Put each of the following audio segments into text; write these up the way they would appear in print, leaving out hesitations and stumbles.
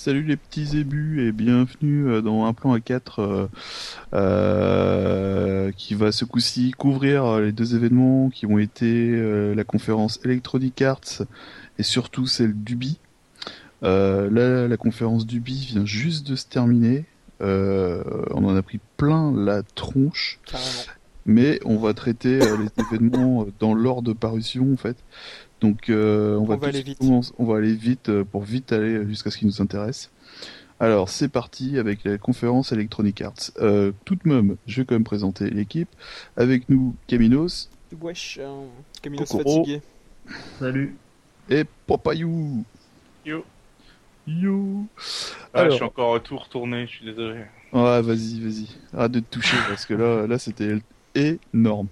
Salut les petits zébus et bienvenue dans un plan à 4 qui va ce coup-ci couvrir les deux événements qui ont été la conférence Electronic Arts et surtout celle d'Ubi. Là, la conférence d'Ubi vient juste de se terminer. On en a pris plein la tronche, Carrément. mais on va traiter les événements dans l'ordre de parution en fait. Donc on On va va tout de aller suite vite. commencer, on va aller vite pour vite aller jusqu'à ce qui nous intéresse. Alors c'est parti avec la conférence Electronic Arts. Tout de même, je vais quand même présenter l'équipe. Avec nous Kaminos, Wesh, Camino se Kokoro fatigué. Salut. et Popayou. Yo. Yo. Ah, je suis Alors, encore tout retourné, je suis désolé. ouais, vas-y, arrête de te toucher parce que là c'était énorme.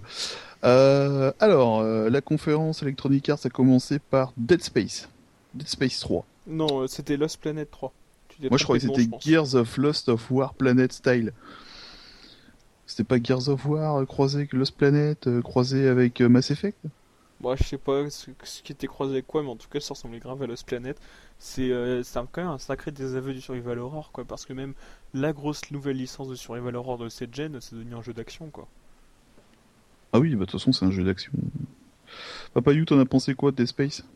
La conférence Electronic Arts a commencé par Dead Space 3. Non, c'était Lost Planet 3. Tu t'es Moi je trompé croyais de que nom, c'était je pense. Gears of Lost of War Planet Style. C'était pas Gears of War croisé avec Lost Planet, croisé avec Mass Effect? Moi, je sais pas ce qui était croisé avec quoi, mais en tout cas, ça ressemblait grave à Lost Planet. Quand même un sacré désaveu du Survival Horror, quoi, parce que même la grosse nouvelle licence de Survival Horror de cette gen, c'est devenu un jeu d'action, quoi. Ah oui, bah de toute façon c'est un jeu d'action. Papa You, t'en as pensé quoi de Dead Space?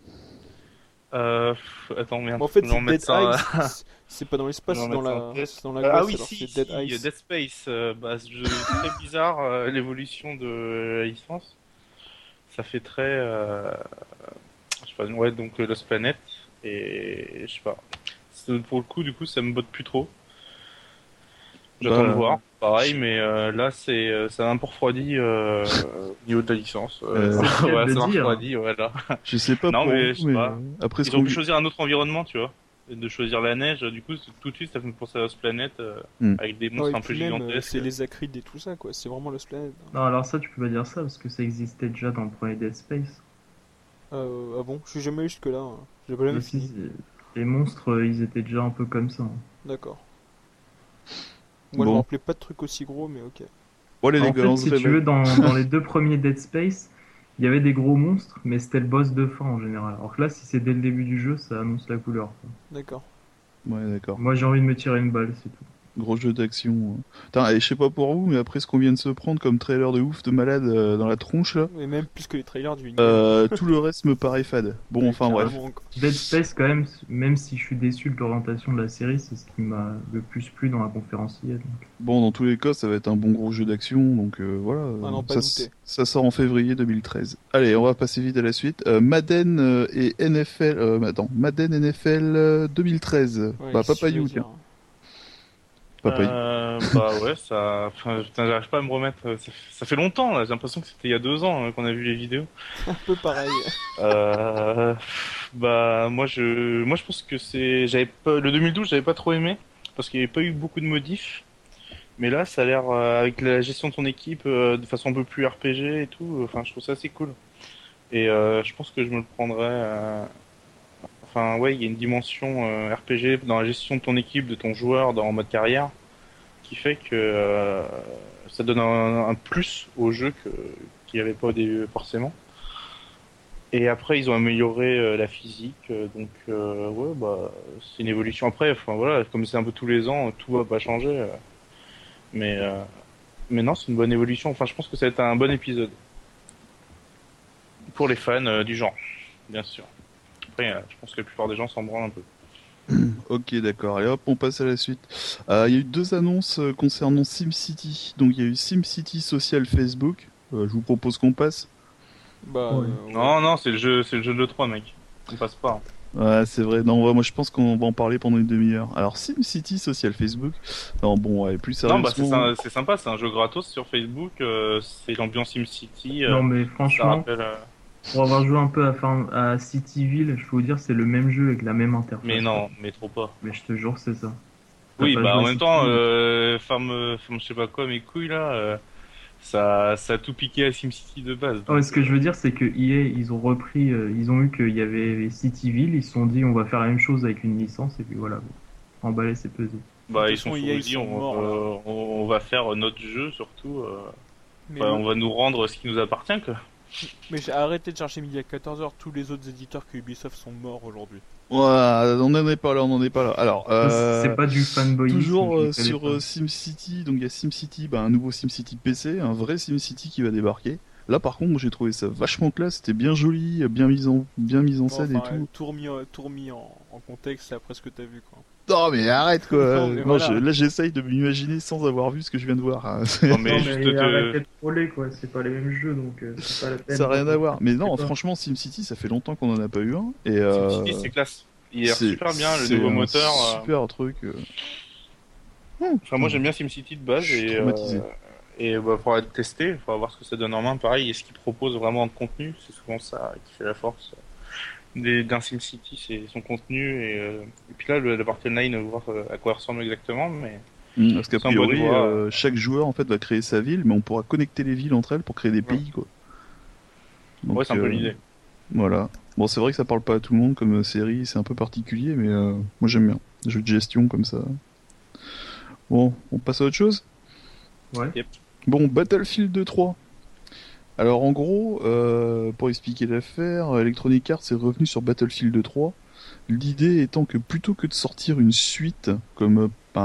Attends, merde, Mais en faut fait, me c'est Dead remettre Eyes, ça. c'est pas dans Faut l'espace, me remettre ça en tête. c'est dans la Ah glace, oui, alors si, c'est Dead Eyes. Dead Space, ce jeu est très bizarre, l'évolution de la licence. Ça fait très, je sais pas, ouais, donc Lost Planet, et je sais pas. Pour le coup, du coup, ça me botte plus trop. J'attends de Bah, voir, pareil, je- mais là, ça m'a un peu refroidi au niveau de la licence. euh, C'est le cas Voilà, de ça le m'a dire. refroidi, voilà. je sais pas Non, pour mais vous, je sais mais pas. après ce Ils ont qu'on pu vit. choisir un autre environnement, tu vois. Et de choisir la neige, du coup, tout de suite, ça fait penser à Lost Planet, Hmm. avec des Ouais, monstres et un peu puis même, gigantesques. c'est les acrides et tout ça, quoi. C'est vraiment Lost Planet. Non, alors ça, tu peux pas dire ça parce que ça existait déjà dans le premier Dead Space. Ah bon, je suis jamais eu jusque-là, hein. J'ai pas même Aussi, fini. les monstres, ils étaient déjà un peu comme ça, hein. D'accord. Moi, je me Bon, rappelais pas de trucs aussi gros, mais ok. bon allez les En gars, fait, on se si tu veux, réveille. dans les deux premiers Dead Space, il y avait des gros monstres, mais c'était le boss de fin en général. Alors que là, si c'est dès le début du jeu, ça annonce la couleur, quoi. D'accord. Ouais, d'accord. Moi, j'ai envie de me tirer une balle, c'est tout. Gros jeu d'action. Putain, et je sais pas pour vous, mais après ce qu'on vient de se prendre comme trailer de ouf de malade dans la tronche là, Et même plus que les trailers du univers. tout le reste me paraît fade. Bon, Ouais, enfin bref. carrément, quoi. Dead Space, quand même si je suis déçu de l'orientation de la série, c'est ce qui m'a le plus plu dans la conférence hier. Bon, dans tous les cas, ça va être un bon gros jeu d'action, donc voilà. Ah non, pas douter. Ça sort en février 2013. Allez, on va passer vite à la suite. Madden et NFL. Attends, Madden NFL 2013. Ouais, Bah, qu'est-ce que tu veux Papayou, tiens. dire? Papayou. Bah ouais, enfin, putain, j'arrive pas à me remettre. Ça fait longtemps, là. J'ai l'impression que c'était il y a 2 ans qu'on a vu les vidéos. Un peu pareil. Euh, Bah moi je pense que j'avais pas le 2012, j'avais pas trop aimé parce qu'il y avait pas eu beaucoup de modifs. Mais là, ça a l'air avec la gestion de ton équipe de façon un peu plus RPG et tout. Enfin, je trouve ça assez cool. Et je pense que je me le prendrais. Enfin, ouais, il y a une dimension RPG dans la gestion de ton équipe, de ton joueur, en mode carrière, qui fait que ça donne un plus au jeu qu'il n'y avait pas au début forcément. Et après, ils ont amélioré la physique, donc ouais, bah c'est une évolution. Après, enfin voilà, comme c'est un peu tous les ans, tout va pas changer, mais euh, mais non, c'est une bonne évolution. Enfin, je pense que ça va être un bon épisode pour les fans du genre, bien sûr. Après, je pense que la plupart des gens s'en branlent un peu. Ok, d'accord. Allez hop, on passe à la suite. Il y a eu deux annonces concernant SimCity. Donc il y a eu SimCity Social Facebook. Je vous propose qu'on passe. Bah, Ouais. ouais. Non, non, c'est le jeu de 3 mec. On passe pas. Ouais, c'est vrai. Non, ouais, moi je pense qu'on va en parler pendant une demi-heure. Alors SimCity Social Facebook. Non, bon, ouais, plus Non, bah sérieusement. c'est sympa, c'est un jeu gratos sur Facebook. C'est l'ambiance SimCity. Non, mais Ça franchement, rappelle. pour avoir joué un peu à Cityville, je peux vous dire, c'est le même jeu avec la même Mais interface, quoi. non, mais trop pas. Mais je te jure, c'est ça. T'as Oui, pas bah joué en à même temps, Cityville. je sais pas quoi, mes couilles là, ça a tout piqué à SimCity de base. Ouais, Donc, ce que je veux dire, c'est que EA, ils ont repris, ils ont vu qu'il y avait Cityville, ils se sont dit, on va faire la même chose avec une licence, et puis voilà, bon. Emballé, c'est pesé. De toute bah ils façon, sont EA, sur ils dit, sont morts, là. on va faire notre jeu surtout. Mais, Enfin, on va nous rendre ce qui nous appartient quoi. mais j'ai arrêté de chercher midi à 14h. Tous les autres éditeurs que Ubisoft sont morts aujourd'hui. Ouah, on n'en est pas là, on n'en est pas là. Alors, C'est pas du fanboyisme. toujours je les connais sur pas. SimCity, donc il y a SimCity, un nouveau SimCity PC, un vrai SimCity qui va débarquer. Là, par contre, j'ai trouvé ça vachement classe, c'était bien joli, bien mis en Bon, scène et enfin, tout. tout remis en contexte, c'est après ce que t'as vu, quoi. Non, mais arrête quoi! Non, mais Non, voilà. là, j'essaye de m'imaginer sans avoir vu ce que je viens de voir, hein. Non, mais Non, juste mais te... arrêtez de troller, quoi. C'est pas les mêmes jeux, donc c'est pas la peine. Ça n'a rien à voir. Mais Je sais non, pas. franchement, SimCity, ça fait longtemps qu'on en a pas eu un. Et SimCity, c'est classe. Il a l'air super bien, le c'est nouveau un moteur. super truc. Enfin, moi, j'aime bien SimCity de base Je suis et traumatisé. faudra le tester, faudra voir ce que ça donne en main. Pareil, est-ce qu'il propose vraiment de contenu? C'est souvent ça qui fait la force d'un SimCity, c'est son contenu et puis là, la partie online, voir à quoi elle ressemble exactement, mais Parce qu'a c'est en bonne priori, voie. chaque joueur en fait va créer sa ville, mais on pourra connecter les villes entre elles pour créer des Ouais. pays, quoi. Ouais, Donc, c'est un peu l'idée. voilà. Bon, c'est vrai que ça parle pas à tout le monde comme série, c'est un peu particulier, mais moi j'aime bien. Jeu de gestion comme ça. Bon, on passe à autre chose? Ouais. Bon, Battlefield 3. Alors en gros, pour expliquer l'affaire, Electronic Arts est revenu sur Battlefield 3. L'idée étant que plutôt que de sortir une suite comme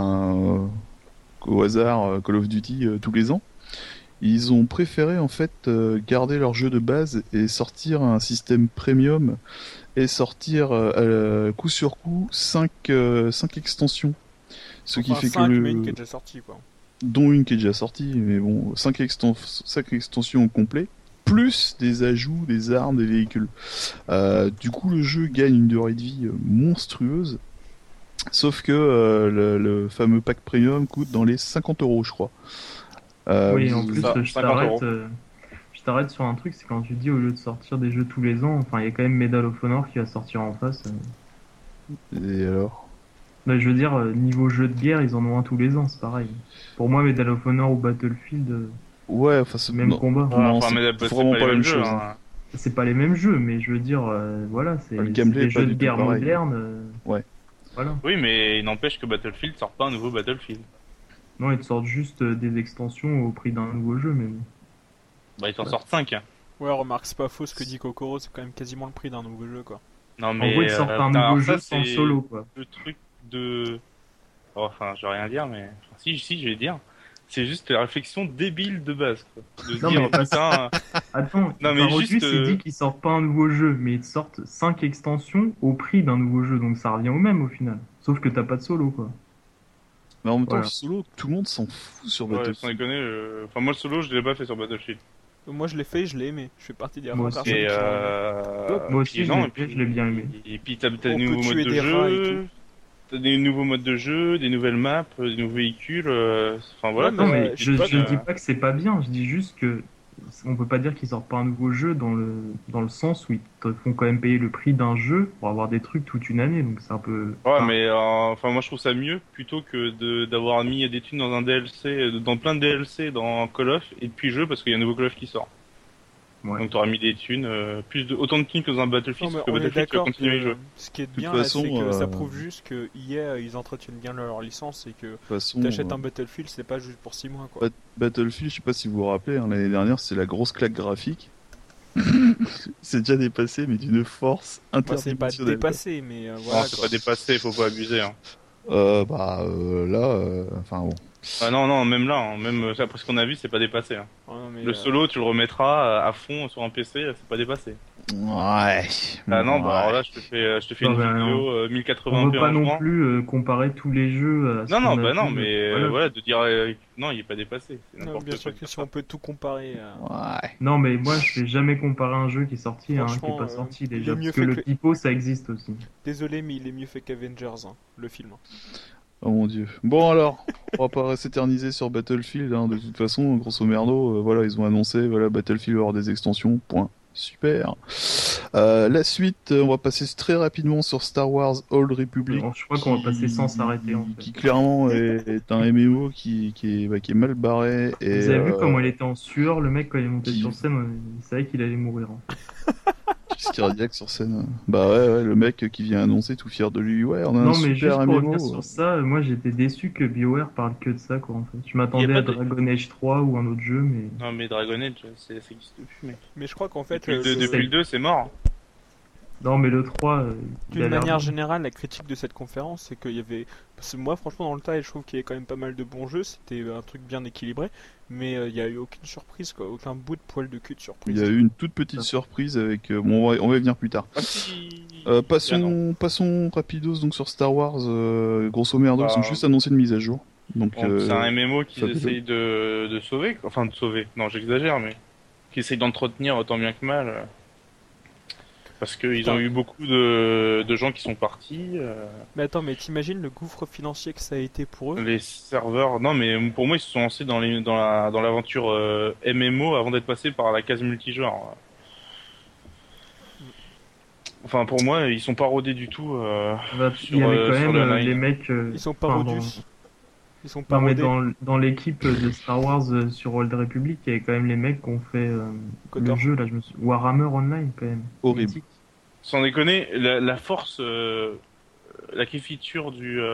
au hasard Call of Duty tous les ans, ils ont préféré en fait garder leur jeu de base et sortir un système premium et sortir coup sur coup 5 extensions. Ce qui Enfin, fait que 5, mais une qui est déjà sortie, quoi. dont une qui est déjà sortie, mais bon, 5 extensions au complet, plus des ajouts, des armes, des véhicules. Du coup, le jeu gagne une durée de vie monstrueuse, sauf que le fameux pack premium coûte dans les 50 €, je crois. Oui, en plus, Ça, 50 €. Je t'arrête sur un truc, c'est quand tu dis au lieu de sortir des jeux tous les ans, enfin, il y a quand même Medal of Honor qui va sortir en face. Et alors? Bah, je veux dire, niveau jeu de guerre, ils en ont un tous les ans, c'est pareil. Pour moi, Medal of Honor ou Battlefield, Ouais, enfin, c'est même non, combat. Ouais, non, enfin, mais c'est c'est vraiment pas pas les la mêmes même jeux, chose, hein. hein. C'est pas les mêmes jeux, mais je veux dire, voilà, c'est Le c'est gameplay est des pas jeux de du tout guerre pareil. modernes. Ouais. Voilà. Oui, mais il n'empêche que Battlefield sort pas un nouveau Battlefield. Non, ils te sortent juste des extensions au prix d'un nouveau jeu, mais bon. Bah, ils t'en Ouais. sortent 5. Ouais, remarque, c'est pas faux ce que dit Kokoro, c'est quand même quasiment le prix d'un nouveau jeu, quoi. Non, En gros, mais ils sortent un putain, nouveau alors jeu ça, sans le c'est solo, quoi. le truc de. Oh, enfin, je vais rien dire, mais enfin, si, je vais dire. C'est juste la réflexion débile de base, quoi. De se Non, dire, mais parce- putain. Attends, Non, mais Parodius, juste. il dit qu'ils sortent pas un nouveau jeu, mais ils sortent 5 extensions au prix d'un nouveau jeu, donc ça revient au même au final. Sauf que t'as pas de solo, quoi. Mais en même temps, Voilà. le solo, tout le monde s'en fout sur Ouais, sans Battlefield. déconner. Enfin, moi, le solo, je l'ai pas fait sur Battlefield. Moi, je l'ai fait, je l'ai aimé. Je fais partie des Moi rares aussi. personnes Et qui l'ont aimé. Moi aussi, puis je non, l'ai et puis, fait, je l'ai bien aimé. Et puis t'as On des peut nouveaux modes tuer de des rats et jeu, t'as des nouveaux modes de jeu, des nouvelles maps, des nouveaux véhicules. Enfin voilà. Ouais, Non, quoi. mais je je, sais pas, je mais, dis pas que c'est pas bien, je dis juste que on peut pas dire qu'ils sortent pas un nouveau jeu dans le sens où ils te font quand même payer le prix d'un jeu pour avoir des trucs toute une année, donc c'est un peu. Ouais, Enfin, mais enfin moi je trouve ça mieux plutôt que d'avoir mis des thunes dans un DLC, dans plein de DLC dans Call of et puis jeu parce qu'il y a un nouveau Call of qui sort. ouais. Donc t'auras mis des thunes, autant de thunes que dans un non, Battlefield, mais parce que on est Battlefield tu vas d'accord continuer à y jouer. que ce qui est toute bien là, façon, c'est que ça prouve juste que EA, ils entretiennent bien leur licence et que De toute façon, t'achètes un Battlefield, c'est pas juste pour 6 mois, quoi. Battlefield, je sais pas si vous vous rappelez, hein, l'année dernière, c'est la grosse claque graphique. C'est déjà dépassé, mais d'une force Bah, c'est pas interdimensionnelle. dépassé, mais Non, voilà, c'est quoi. pas dépassé, faut pas abuser. Hein. Là, enfin bon. Ah non, même là, hein, même après ce qu'on a vu, c'est pas dépassé. Hein. Ouais, non, mais, Le solo, tu le remettras à fond sur un PC, c'est pas dépassé. Ouais. Ah non, bah Ouais. alors là, je te fais Non, une bah, vidéo on 1080p veut pas en non jouant. plus comparer tous les jeux à ce Non, non, qu'on a bah non, vu, mais voilà. voilà, de dire non, il est pas dépassé. C'est non, n'importe bien quoi sûr de que dire si ça. on peut tout comparer, Ouais. Non, mais moi, je vais jamais comparer un jeu qui est sorti à un qui est Franchement, pas sorti il est déjà, mieux parce que fait le que- pipeau, ça existe aussi. désolé, mais il est mieux fait qu'Avengers, hein, le film. Oh mon dieu. Bon alors, on va pas s'éterniser sur Battlefield, hein, de toute façon, grosso merdo, voilà, ils ont annoncé, voilà, Battlefield va avoir des extensions, point. Super. La suite, on va passer très rapidement sur Star Wars Old Republic. Je crois qu'on va passer sans s'arrêter, en fait. Qui clairement est un MMO qui est mal barré. Et, Vous avez vu comment il était en sueur, le mec, quand il est monté qui- sur scène, il savait qu'il allait mourir. Hein. Qu'est-ce qu'il cardiaque sur scène. Bah ouais, le mec qui vient annoncer tout fier de lui, ouais, on a un Non, mais juste super pour revenir MMO. sur ça, moi j'étais déçu que BioWare parle que de ça, quoi, en fait. Je Y m'attendais a à pas de- Dragon Age 3 ou un autre jeu, mais. Non, mais Dragon Age, ça existe plus, mec. Mais je crois qu'en fait, Depuis le 2, c'est mort. Non, mais le 3, il D'une a l'air manière bien. générale, la critique de cette conférence, c'est qu'il y avait. Parce que moi, franchement, dans le tas, je trouve qu'il y avait quand même pas mal de bons jeux. C'était un truc bien équilibré. Mais il y a eu aucune surprise, quoi. Aucun bout de poil de cul de Il y surprise. a eu une toute petite surprise avec. Bon, on va y venir plus tard. Ah si. Ah non. Passons rapidos donc sur Star Wars. Grosso merdo, ils ont Bah, juste annoncé une mise à jour. Donc, c'est un MMO qu'ils ça fait essayent de sauver, quoi. Enfin de sauver. Non, j'exagère, mais qu'ils essayent d'entretenir autant bien que mal. Parce qu'ils ont Putain. eu beaucoup de gens qui sont partis. Mais attends, mais t'imagines le gouffre financier que ça a été pour eux? Les serveurs. Non, mais pour moi, ils se sont lancés dans l'aventure MMO avant d'être passés par la case multijoueur. Enfin, pour moi, ils sont pas rodés du tout Il y avait quand sur même le online. les mecs. Ils sont pas Enfin, rodus. Ils sont pas non, mais rodés. dans l'équipe de Star Wars sur Old Republic, il y avait quand même les mecs qui ont fait le Kotor. jeu, là, Warhammer Online, quand même. Horrible. Mythique. Sans déconner, la force, la key feature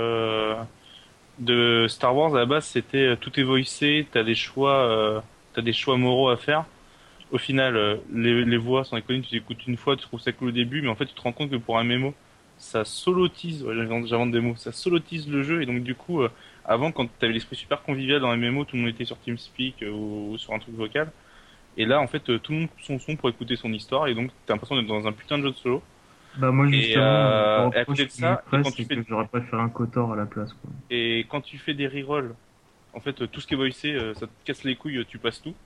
de Star Wars à la base, c'était tout est voicé, t'as des choix moraux à faire. Au final, les voix, sans déconner, tu écoutes une fois, tu trouves ça cool au début, mais en fait, tu te rends compte que pour un MMO, ça solotise, ouais, j'invente des mots, ça solotise le jeu, et donc du coup, avant, quand t'avais l'esprit super convivial dans un MMO, tout le monde était sur TeamSpeak ou sur un truc vocal, et là, en fait, tout le monde coupe son son pour écouter son histoire, et donc t'as l'impression d'être dans un putain de jeu de solo. Bah, moi, Et, justement, le et à reproche côté de qui me ça, et ferait, quand c'est tu fais, que j'aurais préféré un Kotor à la place, quoi. et quand tu fais des rerolls, en fait, tout ce qui est voicé, ça te casse les couilles, tu passes tout.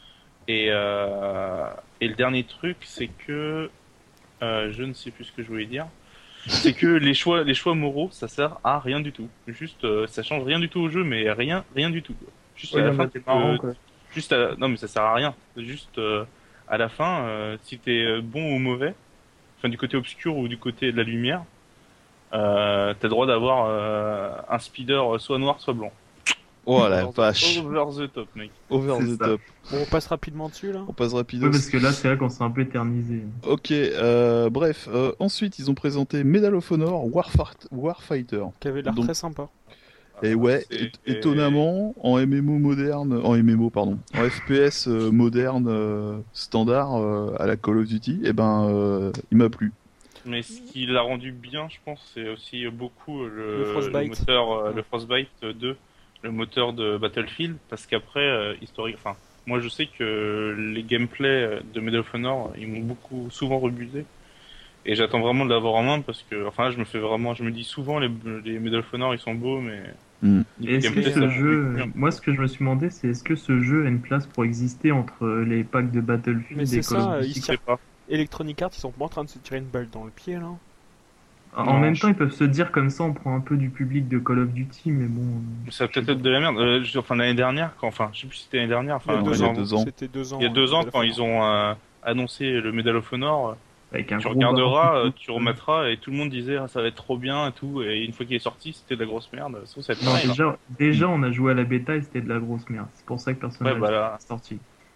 Et le dernier truc, c'est que je ne sais plus ce que je voulais dire. C'est que les choix moraux, ça sert à rien du tout. Juste, ça change rien du tout au jeu, mais rien du tout, quoi. Juste Ouais, à il y la en fin, a des marrants, quoi. non, mais ça sert à rien. Juste à la fin, si t'es bon ou mauvais, enfin du côté obscur ou du côté de la lumière, t'as le droit d'avoir un speeder soit noir, soit blanc. oh la Over vache, over the top, mec. over C'est the ça. top. Bon, on passe rapidement dessus là. On passe Oui, rapidos. parce que là, c'est vrai qu'on s'est un peu éternisé. Ok, bref. Ensuite, ils ont présenté Medal of Honor Warfighter. Qui avait l'air Donc, très sympa. et ouais, étonnamment, en MMO moderne, en MMO pardon, en FPS moderne standard à la Call of Duty, et ben, il m'a plu. Mais ce qui l'a rendu bien, je pense, c'est aussi beaucoup Le Frostbite. moteur, Ouais. le Frostbite 2, le moteur de Battlefield, parce qu'après, historique, enfin, moi je sais que les gameplays de Medal of Honor, ils m'ont souvent rebusé, et j'attends vraiment de l'avoir en main, parce que, enfin, là, je me dis souvent, les Medal of Honor, ils sont beaux, mais Hmm. niveau Et est-ce que gameplay, ça ce me jeu, fait plus. moi, ce que je me suis demandé, c'est est-ce que ce jeu a une place pour exister entre les packs de Mais Battlefield c'est et Call ça, of ils Duty? Je sais pas. Electronic Arts, ils sont pas en train de se tirer une balle dans le pied là. En Non, même temps, ils peuvent se dire comme ça, on prend un peu du public de Call of Duty, mais bon. Ça va peut-être être de la merde. Enfin, l'année dernière, enfin, je sais plus si c'était l'année dernière, Il y a enfin, non, deux il y a ans. 2 ans. C'était 2 ans. il y a 2 ans, Medal of quand Honor. ils ont annoncé le Medal of Honor, Avec un tu gros regarderas, bar. tu remettras, et tout le monde disait ah, ça va être trop bien et tout, et une fois qu'il est sorti, c'était de la grosse merde. Ça se trouve, ça va être Non, pareil, là. déjà, on a joué à la bêta et c'était de la grosse merde. C'est pour ça que personne Ouais, n'a bah là. sorti.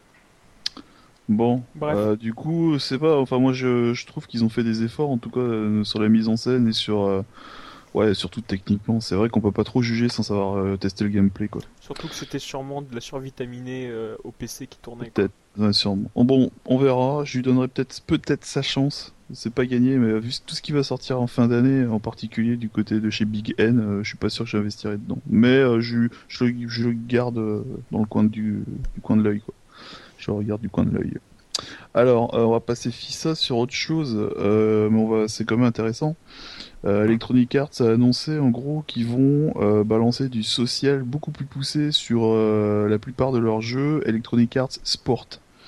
Bon, Bref. du coup, c'est pas. Enfin, moi, je trouve qu'ils ont fait des efforts, en tout cas, sur la mise en scène et sur. Ouais, surtout techniquement. C'est vrai qu'on peut pas trop juger sans savoir tester le gameplay, quoi. Surtout que c'était sûrement de la survitaminée au PC qui tournait. Quoi. Peut-être, ouais, sûrement. Bon, on verra. Je lui donnerai peut-être sa chance. C'est pas gagné, mais vu tout ce qui va sortir en fin d'année, en particulier du côté de chez Big N, je suis pas sûr que j'investirai dedans. Mais je le garde dans le coin du coin de l'œil, quoi. Je le regarde du coin de l'œil. Alors, on va passer FISA sur autre chose, mais c'est quand même intéressant. Electronic Arts a annoncé en gros qu'ils vont balancer du social beaucoup plus poussé sur la plupart de leurs jeux Electronic Arts Sport.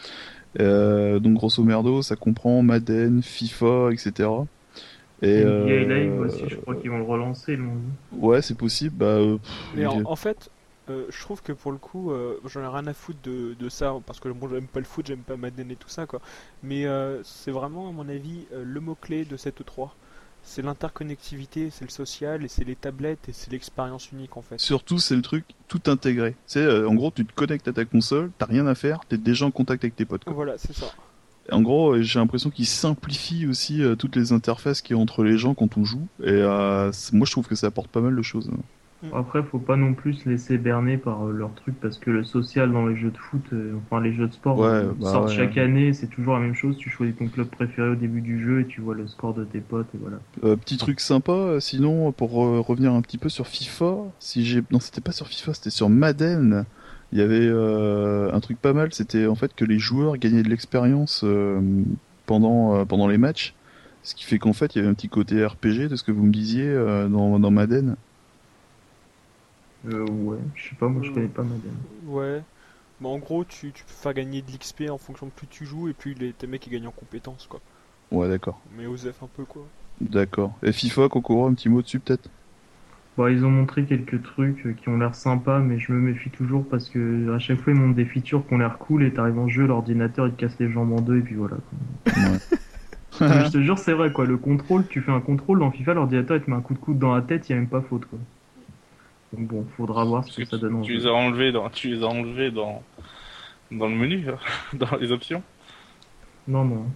Donc grosso merdo, ça comprend Madden, FIFA, etc. Et NBA Live aussi, je crois qu'ils vont le relancer, ils l'ont dit. ouais, c'est possible. Mais en fait, je trouve que pour le coup, j'en ai rien à foutre de ça, parce que moi j'aime pas le foot, j'aime pas Madden et tout ça, quoi. Mais c'est vraiment, à mon avis, le mot-clé de cette E3. C'est l'interconnectivité, c'est le social, et c'est les tablettes, et c'est l'expérience unique en fait. surtout, c'est le truc tout intégré. Tu sais, en gros, tu te connectes à ta console, t'as rien à faire, t'es déjà en contact avec tes potes, quoi. Voilà, c'est ça. En gros, j'ai l'impression qu'ils simplifient aussi toutes les interfaces qu'il y a entre les gens quand on joue. Et moi, je trouve que ça apporte pas mal de choses. Après, faut pas non plus se laisser berner par leur truc parce que le social dans les jeux de foot, enfin les jeux de sport, Ouais, bah sortent ouais. chaque année, c'est toujours la même chose. Tu choisis ton club préféré au début du jeu et tu vois le score de tes potes et voilà. Petit truc sympa, sinon, pour revenir un petit peu sur FIFA, non, c'était pas sur FIFA, c'était sur Madden. Il y avait un truc pas mal, c'était en fait que les joueurs gagnaient de l'expérience pendant les matchs. Ce qui fait qu'en fait, il y avait un petit côté RPG de ce que vous me disiez dans Madden. Ouais, je sais pas, moi je connais pas Madden. Ouais. Bah, en gros, tu peux faire gagner de l'XP en fonction de plus tu joues, et puis tes mecs ils gagnent en compétences, quoi. Ouais, d'accord. Mais osef un peu, quoi. D'accord. Et FIFA, Kokoro, un petit mot dessus peut-être? Bon, ils ont montré quelques trucs qui ont l'air sympas, mais je me méfie toujours parce que à chaque fois ils montrent des features qui ont l'air cool et t'arrives en jeu, l'ordinateur il te casse les jambes en deux et puis voilà, quoi. Ouais. Mais je te jure, c'est vrai quoi, le contrôle, tu fais un contrôle dans FIFA, l'ordinateur il te met un coup de coude dans la tête, il y a même pas faute quoi. Donc bon, faudra voir ce Parce que que ça donne en tu jeu. les as enlevés dans le menu, dans les options. Non, non.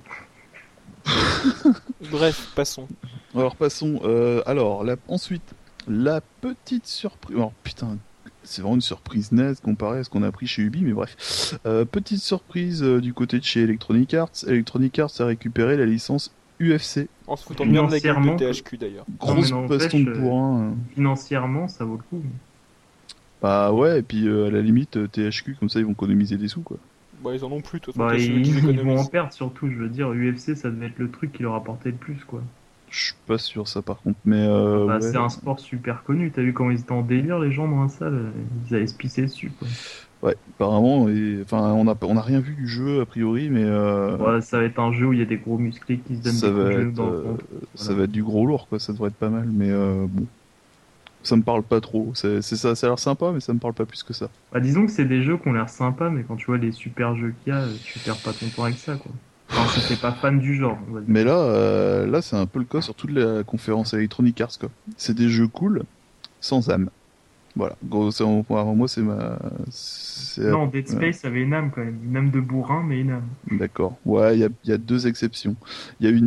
Bref, passons. Alors passons. Ensuite, la petite surprise. Alors putain, c'est vraiment une surprise naze comparée à ce qu'on a appris chez Ubi, mais bref. Petite surprise du côté de chez Electronic Arts. Electronic Arts a récupéré la licence UFC. En se foutant bien de la gueule de Financièrement, THQ d'ailleurs. Grosse non, baston n'empêche, de bourrin. Financièrement, ça vaut le coup. Bah ouais, et puis à la limite, THQ, comme ça ils vont économiser des sous quoi. Bah, ils en ont plus, de toute façon, Bah, c'est eux qui ils vont en économisent. perdre surtout, je veux dire, UFC ça devait être le truc qui leur apportait le plus quoi. Je suis pas sûr ça par contre, mais Bah, ouais. c'est un sport super connu, t'as vu comment ils étaient en délire les gens dans la salle, ils allaient se pisser dessus quoi. Ouais, apparemment, enfin, on a rien vu du jeu a priori, mais Ouais, ça va être un jeu où il y a des gros musclés qui se donnent ça des coups va de genoux être, dans le ventre. ça Voilà. va être du gros lourd quoi, ça devrait être pas mal, mais bon, ça me parle pas trop. C'est ça, ça a l'air sympa, mais ça me parle pas plus que ça. Bah, disons que c'est des jeux qui ont l'air sympas, mais quand tu vois les super jeux qu'il y a, tu perds pas ton temps avec ça, quoi. Enfin, si t'es pas fan du genre, on va dire. Mais là, c'est un peu le cas sur toute la conférence Electronic Arts quoi. C'est des jeux cool, sans âme. Voilà. Gros, moi, Non, Dead Space avait une âme quand même. Une âme de bourrin, mais une âme. d'accord. Ouais, il y a deux exceptions. Il y a eu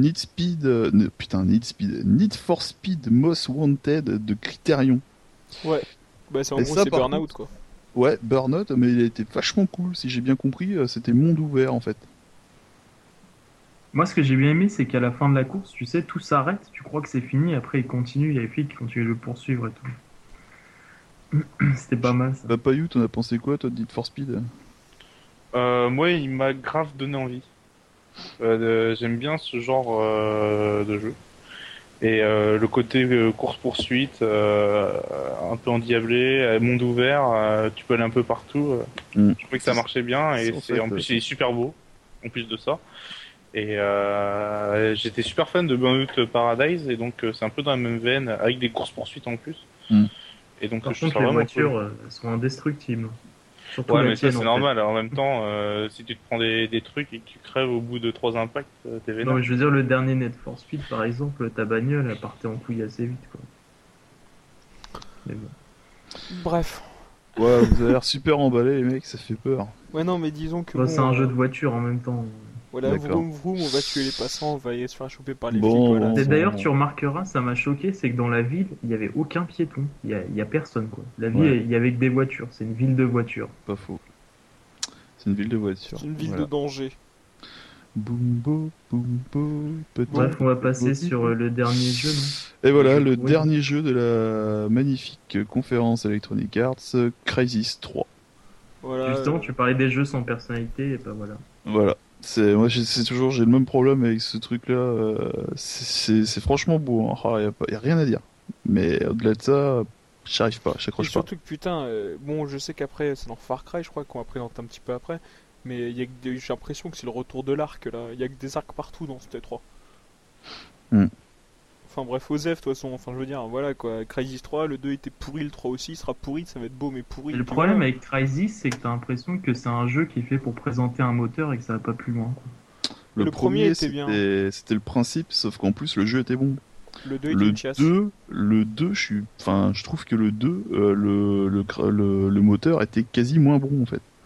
Need for Speed Most Wanted de Criterion. Ouais. Bah, c'est en Et gros, ça, c'est par Burnout, contre, quoi. ouais, Burnout, mais il a été vachement cool, si j'ai bien compris, c'était monde ouvert en fait. Moi, ce que j'ai bien aimé, c'est qu'à la fin de la course, tu sais, tout s'arrête, tu crois que c'est fini, après il continue, il y a les filles qui continuent de le poursuivre et tout. C'était pas mal ça. Papayou, t'en as pensé quoi, toi, de Need for Speed? Moi, il m'a grave donné envie. J'aime bien ce genre de jeu. Et le côté course-poursuite, un peu endiablé, monde ouvert, tu peux aller un peu partout. Mm. Je trouvais que ça marchait bien et En fait, en plus il est super beau, en plus de ça. Et j'étais super fan de Burnout Paradise et donc c'est un peu dans la même veine avec des courses-poursuites en plus. Mm. Et donc Par je trouve contre, ça les vraiment voitures cool. sont indestructibles. Surtout Ouais, la mais ça tienne, c'est en fait. normal. En même temps, si tu te prends des trucs et que tu crèves au bout de 3 impacts, t'es Non, vénère. mais je veux dire, le dernier Need for Speed, par exemple, ta bagnole, elle partait en couille assez vite, quoi. Mais bon. Bref. Ouais, vous avez l'air super emballés, les mecs, ça fait peur. Ouais, non, mais disons que Bah, bon, c'est un jeu de voiture en même temps. voilà, D'accord. vroom vroom, on va tuer les passants, on va aller se faire choper par les Bon, flics, voilà. bon, Et d'ailleurs, bon. tu remarqueras, ça m'a choqué, c'est que dans la ville, il y avait aucun piéton. Il y a personne, quoi. La ville, Ouais. il y avait que des voitures. C'est une ville de voitures. Pas faux. C'est une ville de voitures. C'est une ville Voilà. de danger. Boom, petit. Bref, on va passer beau. sur le dernier jeu, non? Et voilà, jeu le pourri. dernier jeu de la magnifique conférence Electronic Arts, Crysis 3. Voilà. Justement, tu parlais des jeux sans personnalité, et bah voilà. Voilà. J'ai le même problème avec ce truc-là. C'est franchement beau. Hein. Y a rien à dire. Mais au-delà de ça, j'arrive pas, Et j'accroche pas. surtout que putain, bon, je sais qu'après, c'est dans Far Cry, je crois, qu'on va présenter un petit peu après. Mais il y a j'ai l'impression que c'est le retour de l'arc là. Il y a que des arcs partout dans ce T3. Hmm. Enfin bref, Osef, de toute façon, enfin je veux dire, voilà quoi. Crysis 3, le 2 était pourri, le 3 aussi, il sera pourri, ça va être beau mais pourri. Et le puis problème voilà. avec Crysis, c'est que t'as l'impression que c'est un jeu qui est fait pour présenter un moteur et que ça va pas plus loin, quoi. Le premier était bien. C'était le principe, sauf qu'en plus le jeu était bon. Le 2 était Le une chiasse. 2, je trouve que le 2, le moteur était quasi moins bon en fait.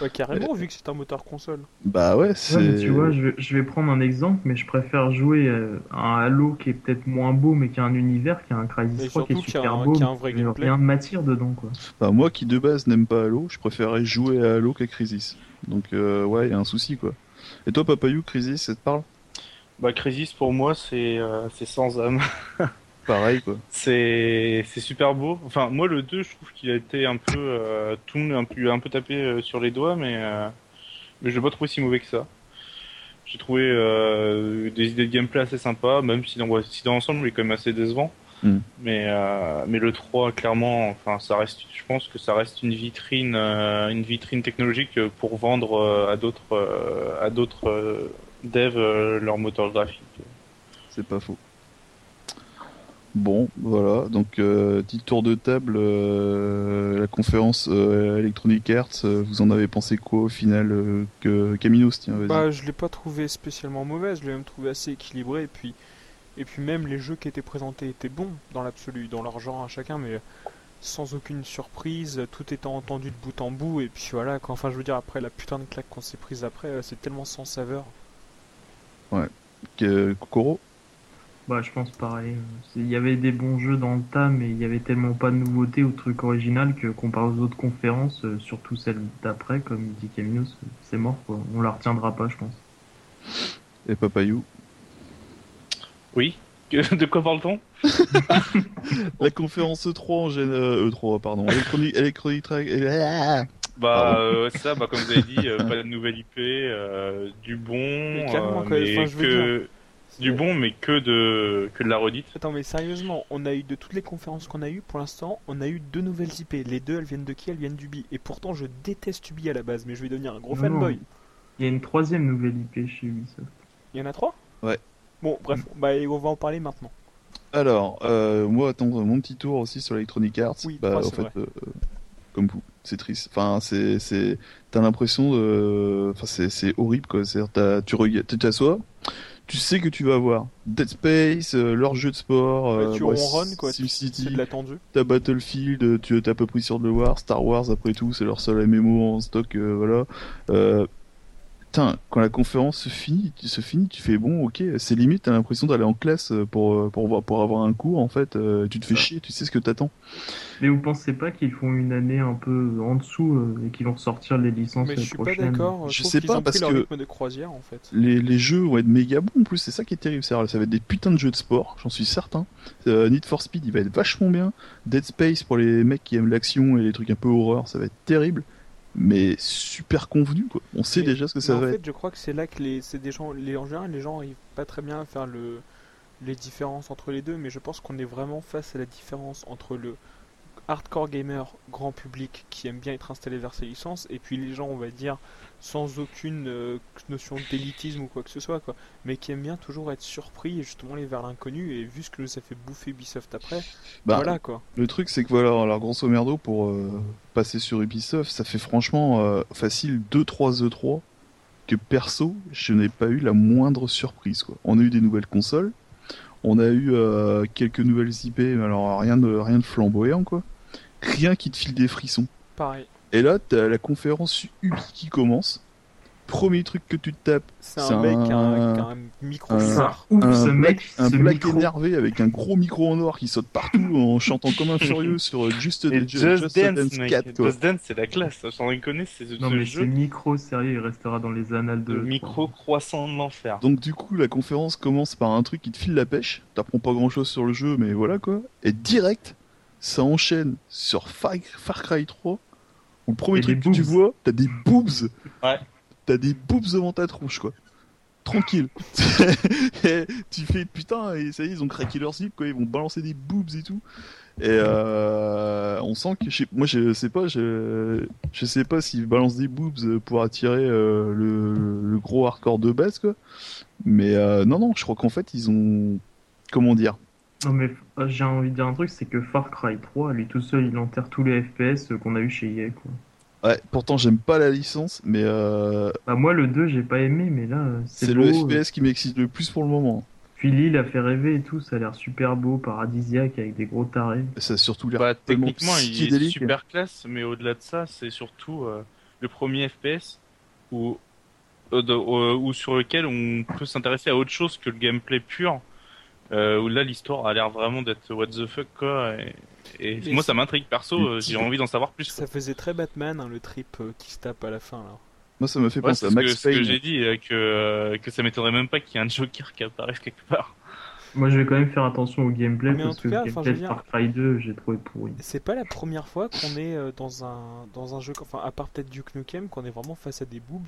Ouais, carrément, vu que c'est un moteur console. Bah ouais, Ouais, mais tu vois, je vais prendre un exemple, mais je préfère jouer à un Halo qui est peut-être moins beau, mais qui a un univers, qui a un Et Crysis 3 qui est surtout super qu'il beau, y a un vrai mais gameplay. rien ne m'attire dedans, quoi. Bah, moi qui de base n'aime pas Halo, je préférais jouer à Halo qu'à Crysis. Donc ouais, il y a un souci quoi. Et toi Papayou, Crysis, ça te parle? Bah, Crysis pour moi c'est sans âme. Pareil quoi. C'est super beau. Enfin, moi le 2, je trouve qu'il a été un peu tout le monde un peu tapé sur les doigts, mais je l'ai pas trouvé si mauvais que ça. J'ai trouvé des idées de gameplay assez sympas, même si dans l'ensemble il est quand même assez décevant. Mm. Mais le 3 clairement, enfin ça reste, je pense que ça reste une vitrine technologique pour vendre à d'autres devs leur moteur graphique. C'est pas faux. Bon, voilà, donc petit tour de table, la conférence Electronic Arts, vous en avez pensé quoi au final que Caminos, tiens, vas-y. Bah, je l'ai pas trouvé spécialement mauvaise, je l'ai même trouvé assez équilibré. Et puis même les jeux qui étaient présentés étaient bons dans l'absolu, dans leur genre à chacun, mais sans aucune surprise, tout étant entendu de bout en bout. Et puis voilà, quoi. Enfin, je veux dire, après la putain de claque qu'on s'est prise après, c'est tellement sans saveur. Kokoro? Bah, je pense pareil. Il y avait des bons jeux dans le tas, mais il y avait tellement pas de nouveautés ou de trucs original que comparé aux autres conférences, surtout celle d'après, comme dit Caminos, c'est mort, quoi. On la retiendra pas, je pense. Et Papayou? Oui. De quoi parle-t-on? La conférence E3 en E3, pardon. Electronic Track. Bah, Pardon. ça, bah, comme vous avez dit, pas de nouvelle IP, du bon, Mais carrément, quoi. Enfin, je veux dire. du bon, mais que de la redite. Attends, mais sérieusement, on a eu de toutes les conférences qu'on a eues, pour l'instant, on a eu 2 nouvelles IP. Les deux, elles viennent de qui? Elles viennent d'Ubi. Et pourtant, je déteste Ubi à la base, mais je vais devenir un gros Non, fanboy. il y a une troisième nouvelle IP chez Ubisoft. Il y en a 3? Ouais. Bon, bref, bah, on va en parler maintenant. Alors, moi, attends, mon petit tour aussi sur Electronic Arts. Oui, bah, 3, en c'est fait, vrai. comme vous, c'est triste. Enfin, t'as l'impression de, enfin, c'est horrible quoi. C'est-à-dire, tu t'assois, tu sais que tu vas avoir Dead Space, leur jeu de sport, Ouais, tu ronronnes, quoi. C'est SimCity, de l'attendu. t'as Battlefield, tu t'es à peu près sûr de le voir, Star Wars après tout, c'est leur seul MMO en stock, voilà. Euh, Putain, quand la conférence se finit, tu fais bon, ok, c'est limite, t'as l'impression d'aller en classe pour avoir un cours, en fait, tu te fais chier, tu sais ce que t'attends. Mais vous pensez pas qu'ils font une année un peu en dessous et qu'ils vont ressortir les licences Mais je suis pas prochaines? d'accord. Je Je trouve sais qu'ils pas, ont parce pris leur que rythme de croisière, en fait. les jeux vont être méga bons en plus, c'est ça qui est terrible, ça va être des putains de jeux de sport, j'en suis certain. Need for Speed, il va être vachement bien. Dead Space, pour les mecs qui aiment l'action et les trucs un peu horreur, ça va être terrible. Mais super convenu, quoi. On sait Mais, déjà ce que mais ça en va fait, être. je crois que c'est là que c'est des gens, en général, les gens arrivent pas très bien à faire les différences entre les deux, mais je pense qu'on est vraiment face à la différence entre le hardcore gamer grand public qui aime bien être installé vers ses licences et puis les gens, on va dire, sans aucune notion d'élitisme ou quoi que ce soit, quoi, mais qui aiment bien toujours être surpris et justement aller vers l'inconnu. Et vu ce que ça fait bouffer Ubisoft après, Bah, voilà quoi. le truc, c'est que voilà, alors grosso merdo, pour passer sur Ubisoft, ça fait franchement facile 2-3 E3 que perso, je n'ai pas eu la moindre surprise, quoi. On a eu des nouvelles consoles, on a eu quelques nouvelles IP, mais alors rien de flamboyant, quoi. Rien qui te file des frissons. Pareil, Et là, t'as la conférence Ubi qui commence. Premier truc que tu te tapes, c'est un mec qui a un micro un- bizarre. Ouf, un ce black, mec, un ce black micro. énervé avec un gros micro en noir qui saute partout en chantant comme un furieux sur Just, Et Just Dance mec. 4, quoi. Just Dance, c'est la classe. Sans déconner, Non, ce mais jeu ce micro, sérieux, il restera dans les annales de de l'E3. micro croissant de l'enfer. Donc du coup, la conférence commence par un truc qui te file la pêche. T'apprends pas grand-chose sur le jeu, mais voilà quoi. Et direct, ça enchaîne sur Far Cry 3. Où le premier Et truc des que tu boobs. vois, t'as des boobs. Ouais. T'as des boobs devant ta tronche, quoi. Tranquille. Et tu fais putain, et ça y est, ils ont craqué leur slip, quoi. Ils vont balancer des boobs et tout. Et on sent que moi je sais pas, je sais pas s'ils balancent des boobs pour attirer le gros hardcore de base, quoi. Mais non, je crois qu'en fait ils ont, comment dire, Non, mais j'ai envie de dire un truc, c'est que Far Cry 3, lui tout seul, il enterre tous les FPS qu'on a eu chez EA, quoi. ouais, pourtant j'aime pas la licence, mais Bah, moi, le 2, j'ai pas aimé, mais là, c'est c'est le beau. FPS qui m'excite le plus pour le moment. Puis l'île a fait rêver et tout, ça a l'air super beau, paradisiaque, avec des gros tarés. Ça a surtout l'air Bah, tellement techniquement, il est psychédélique. super classe, mais au-delà de ça, c'est surtout le premier FPS ou sur lequel on peut s'intéresser à autre chose que le gameplay pur. Où là l'histoire a l'air vraiment d'être what the fuck quoi. Et Mais moi ça m'intrigue perso. les J'ai envie d'en savoir plus. Quoi. Ça faisait très Batman, hein, le trip qui se tape à la fin là. Moi, ça me fait Ouais, penser c'est à ce Max ce que Payne. j'ai dit que ça m'étonnerait même pas qu'il y ait un Joker qui apparaisse quelque part. Moi, je vais quand même faire attention au gameplay Mais en parce tout que cas, le enfin, gameplay je veux de dire- Far Cry 2, j'ai trouvé pourri. C'est pas la première fois qu'on est dans un jeu, enfin à part peut-être Duke Nukem, qu'on est vraiment face à des boobs.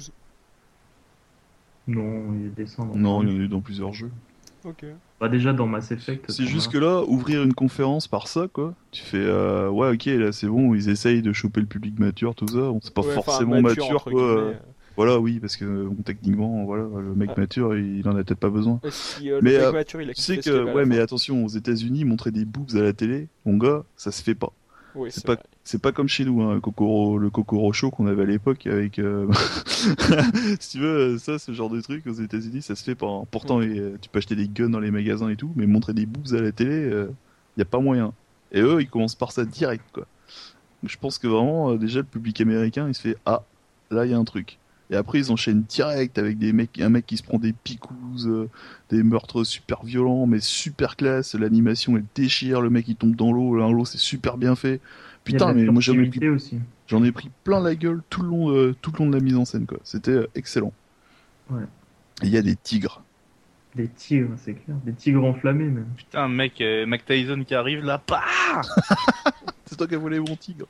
Non, il y a des seins dans Non, le il y jeu. en a eu dans plusieurs jeux. Ok. Bah, déjà dans Mass Effect. C'est t'en juste as. que là, ouvrir une conférence par ça, quoi. Tu fais, ouais, ok, là c'est bon, ils essayent de choper le public mature, tout ça. On c'est pas Ouais, enfin, forcément mature, entre quoi. guillemets. Voilà, oui, parce que bon, techniquement, voilà, le mec Ah. mature, il en a peut-être pas besoin. Si Mais, le mec mature, il a Tu sais kiffé ce qu'il y que, avait à la ouais, mais fin. attention, aux États-Unis, montrer des boobs à la télé, mon gars, ça se fait pas. Oui, C'est c'est pas, vrai. c'est pas comme chez nous, hein, le Kokoro Show qu'on avait à l'époque avec, si tu veux, ça, ce genre de truc aux États-Unis, ça se fait pas. Hein. Pourtant, Ok. tu peux acheter des guns dans les magasins et tout, mais montrer des boobs à la télé, y a pas moyen. Et eux, ils commencent par ça direct, quoi. Donc, je pense que vraiment, déjà, le public américain, il se fait, ah, là, il y a un truc. Et après, ils enchaînent direct avec un mec qui se prend des picouzes, des meurtres super violents, mais super classe. L'animation, elle déchire. Le mec, il tombe dans l'eau, c'est super bien fait. Il y a de Putain, la mais moi, furtivité aussi. j'en ai pris plein la gueule tout le long de la mise en scène, quoi. C'était excellent. Ouais. Et il y a des tigres. Des tigres, c'est clair. Des tigres enflammés même. Putain mec, Mac Tyson qui arrive là, pas. C'est toi qui as volé mon tigre.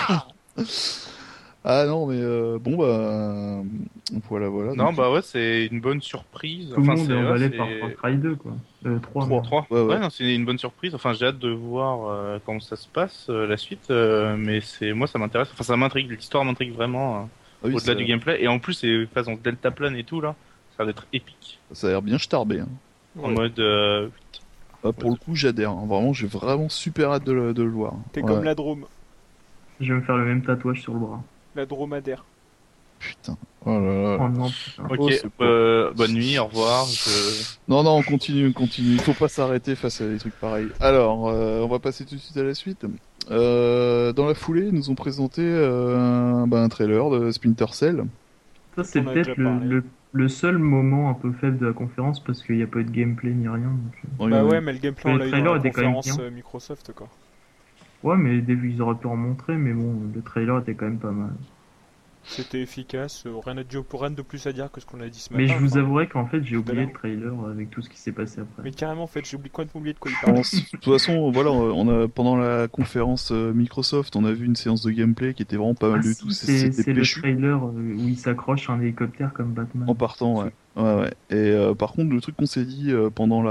Ah non, mais bon, bah. Voilà. Non donc, bah ouais c'est une bonne surprise. Tout le Enfin monde est c'est emballé ouais, par c'est- Far Cry 2, quoi. 3, Trois. merde. 3. Ouais, ouais. Non, c'est une bonne surprise. Enfin, j'ai hâte de voir comment ça se passe la suite. Mais c'est moi, ça m'intéresse. Enfin, ça m'intrigue. L'histoire m'intrigue vraiment Ah oui, au-delà du gameplay. Et en plus, c'est façon deltaplane et tout là. Ça va être épique. ça a l'air bien starbé. Hein. En Ouais. mode. Ah, pour le coup, j'adhère. Hein. Vraiment, j'ai vraiment super hâte de le voir. T'es Ouais. comme la Drôme. Je vais me faire le même tatouage sur le bras. La dromadaire. Putain. Oh là là. Oh non, putain. Ok. Oh, c'est Bonne nuit. Au revoir. Non, on continue. Il faut pas s'arrêter face à des trucs pareils. Alors, on va passer tout de suite à la suite. Dans la foulée, ils nous ont présenté un trailer de Splinter Cell. Ça, c'est On en a peut-être déjà parlé. le seul moment un peu faible de la conférence parce qu'il n'y a pas eu de gameplay ni rien. Donc, Bah ouais, mais le gameplay, on Le l'a eu trailer dans la était quand même conférence bien. Microsoft, quoi. Ouais, mais ils auraient pu en montrer, mais bon, le trailer était quand même pas mal. C'était efficace, rien de plus à dire que ce qu'on a dit ce Mais matin. je vous enfin. avouerai qu'en fait, j'ai tout à oublié l'heure. le trailer avec tout ce qui s'est passé après. Mais carrément, en fait, complètement oublié de quoi il Bon, parlait. de toute façon, voilà, pendant la conférence Microsoft, on a vu une séance de gameplay qui était vraiment pas mal Ah du si, tout. c'est C'était le péchu. trailer où il s'accroche à un hélicoptère comme Batman. En partant, ouais. Ouais. Et par contre, le truc qu'on s'est dit pendant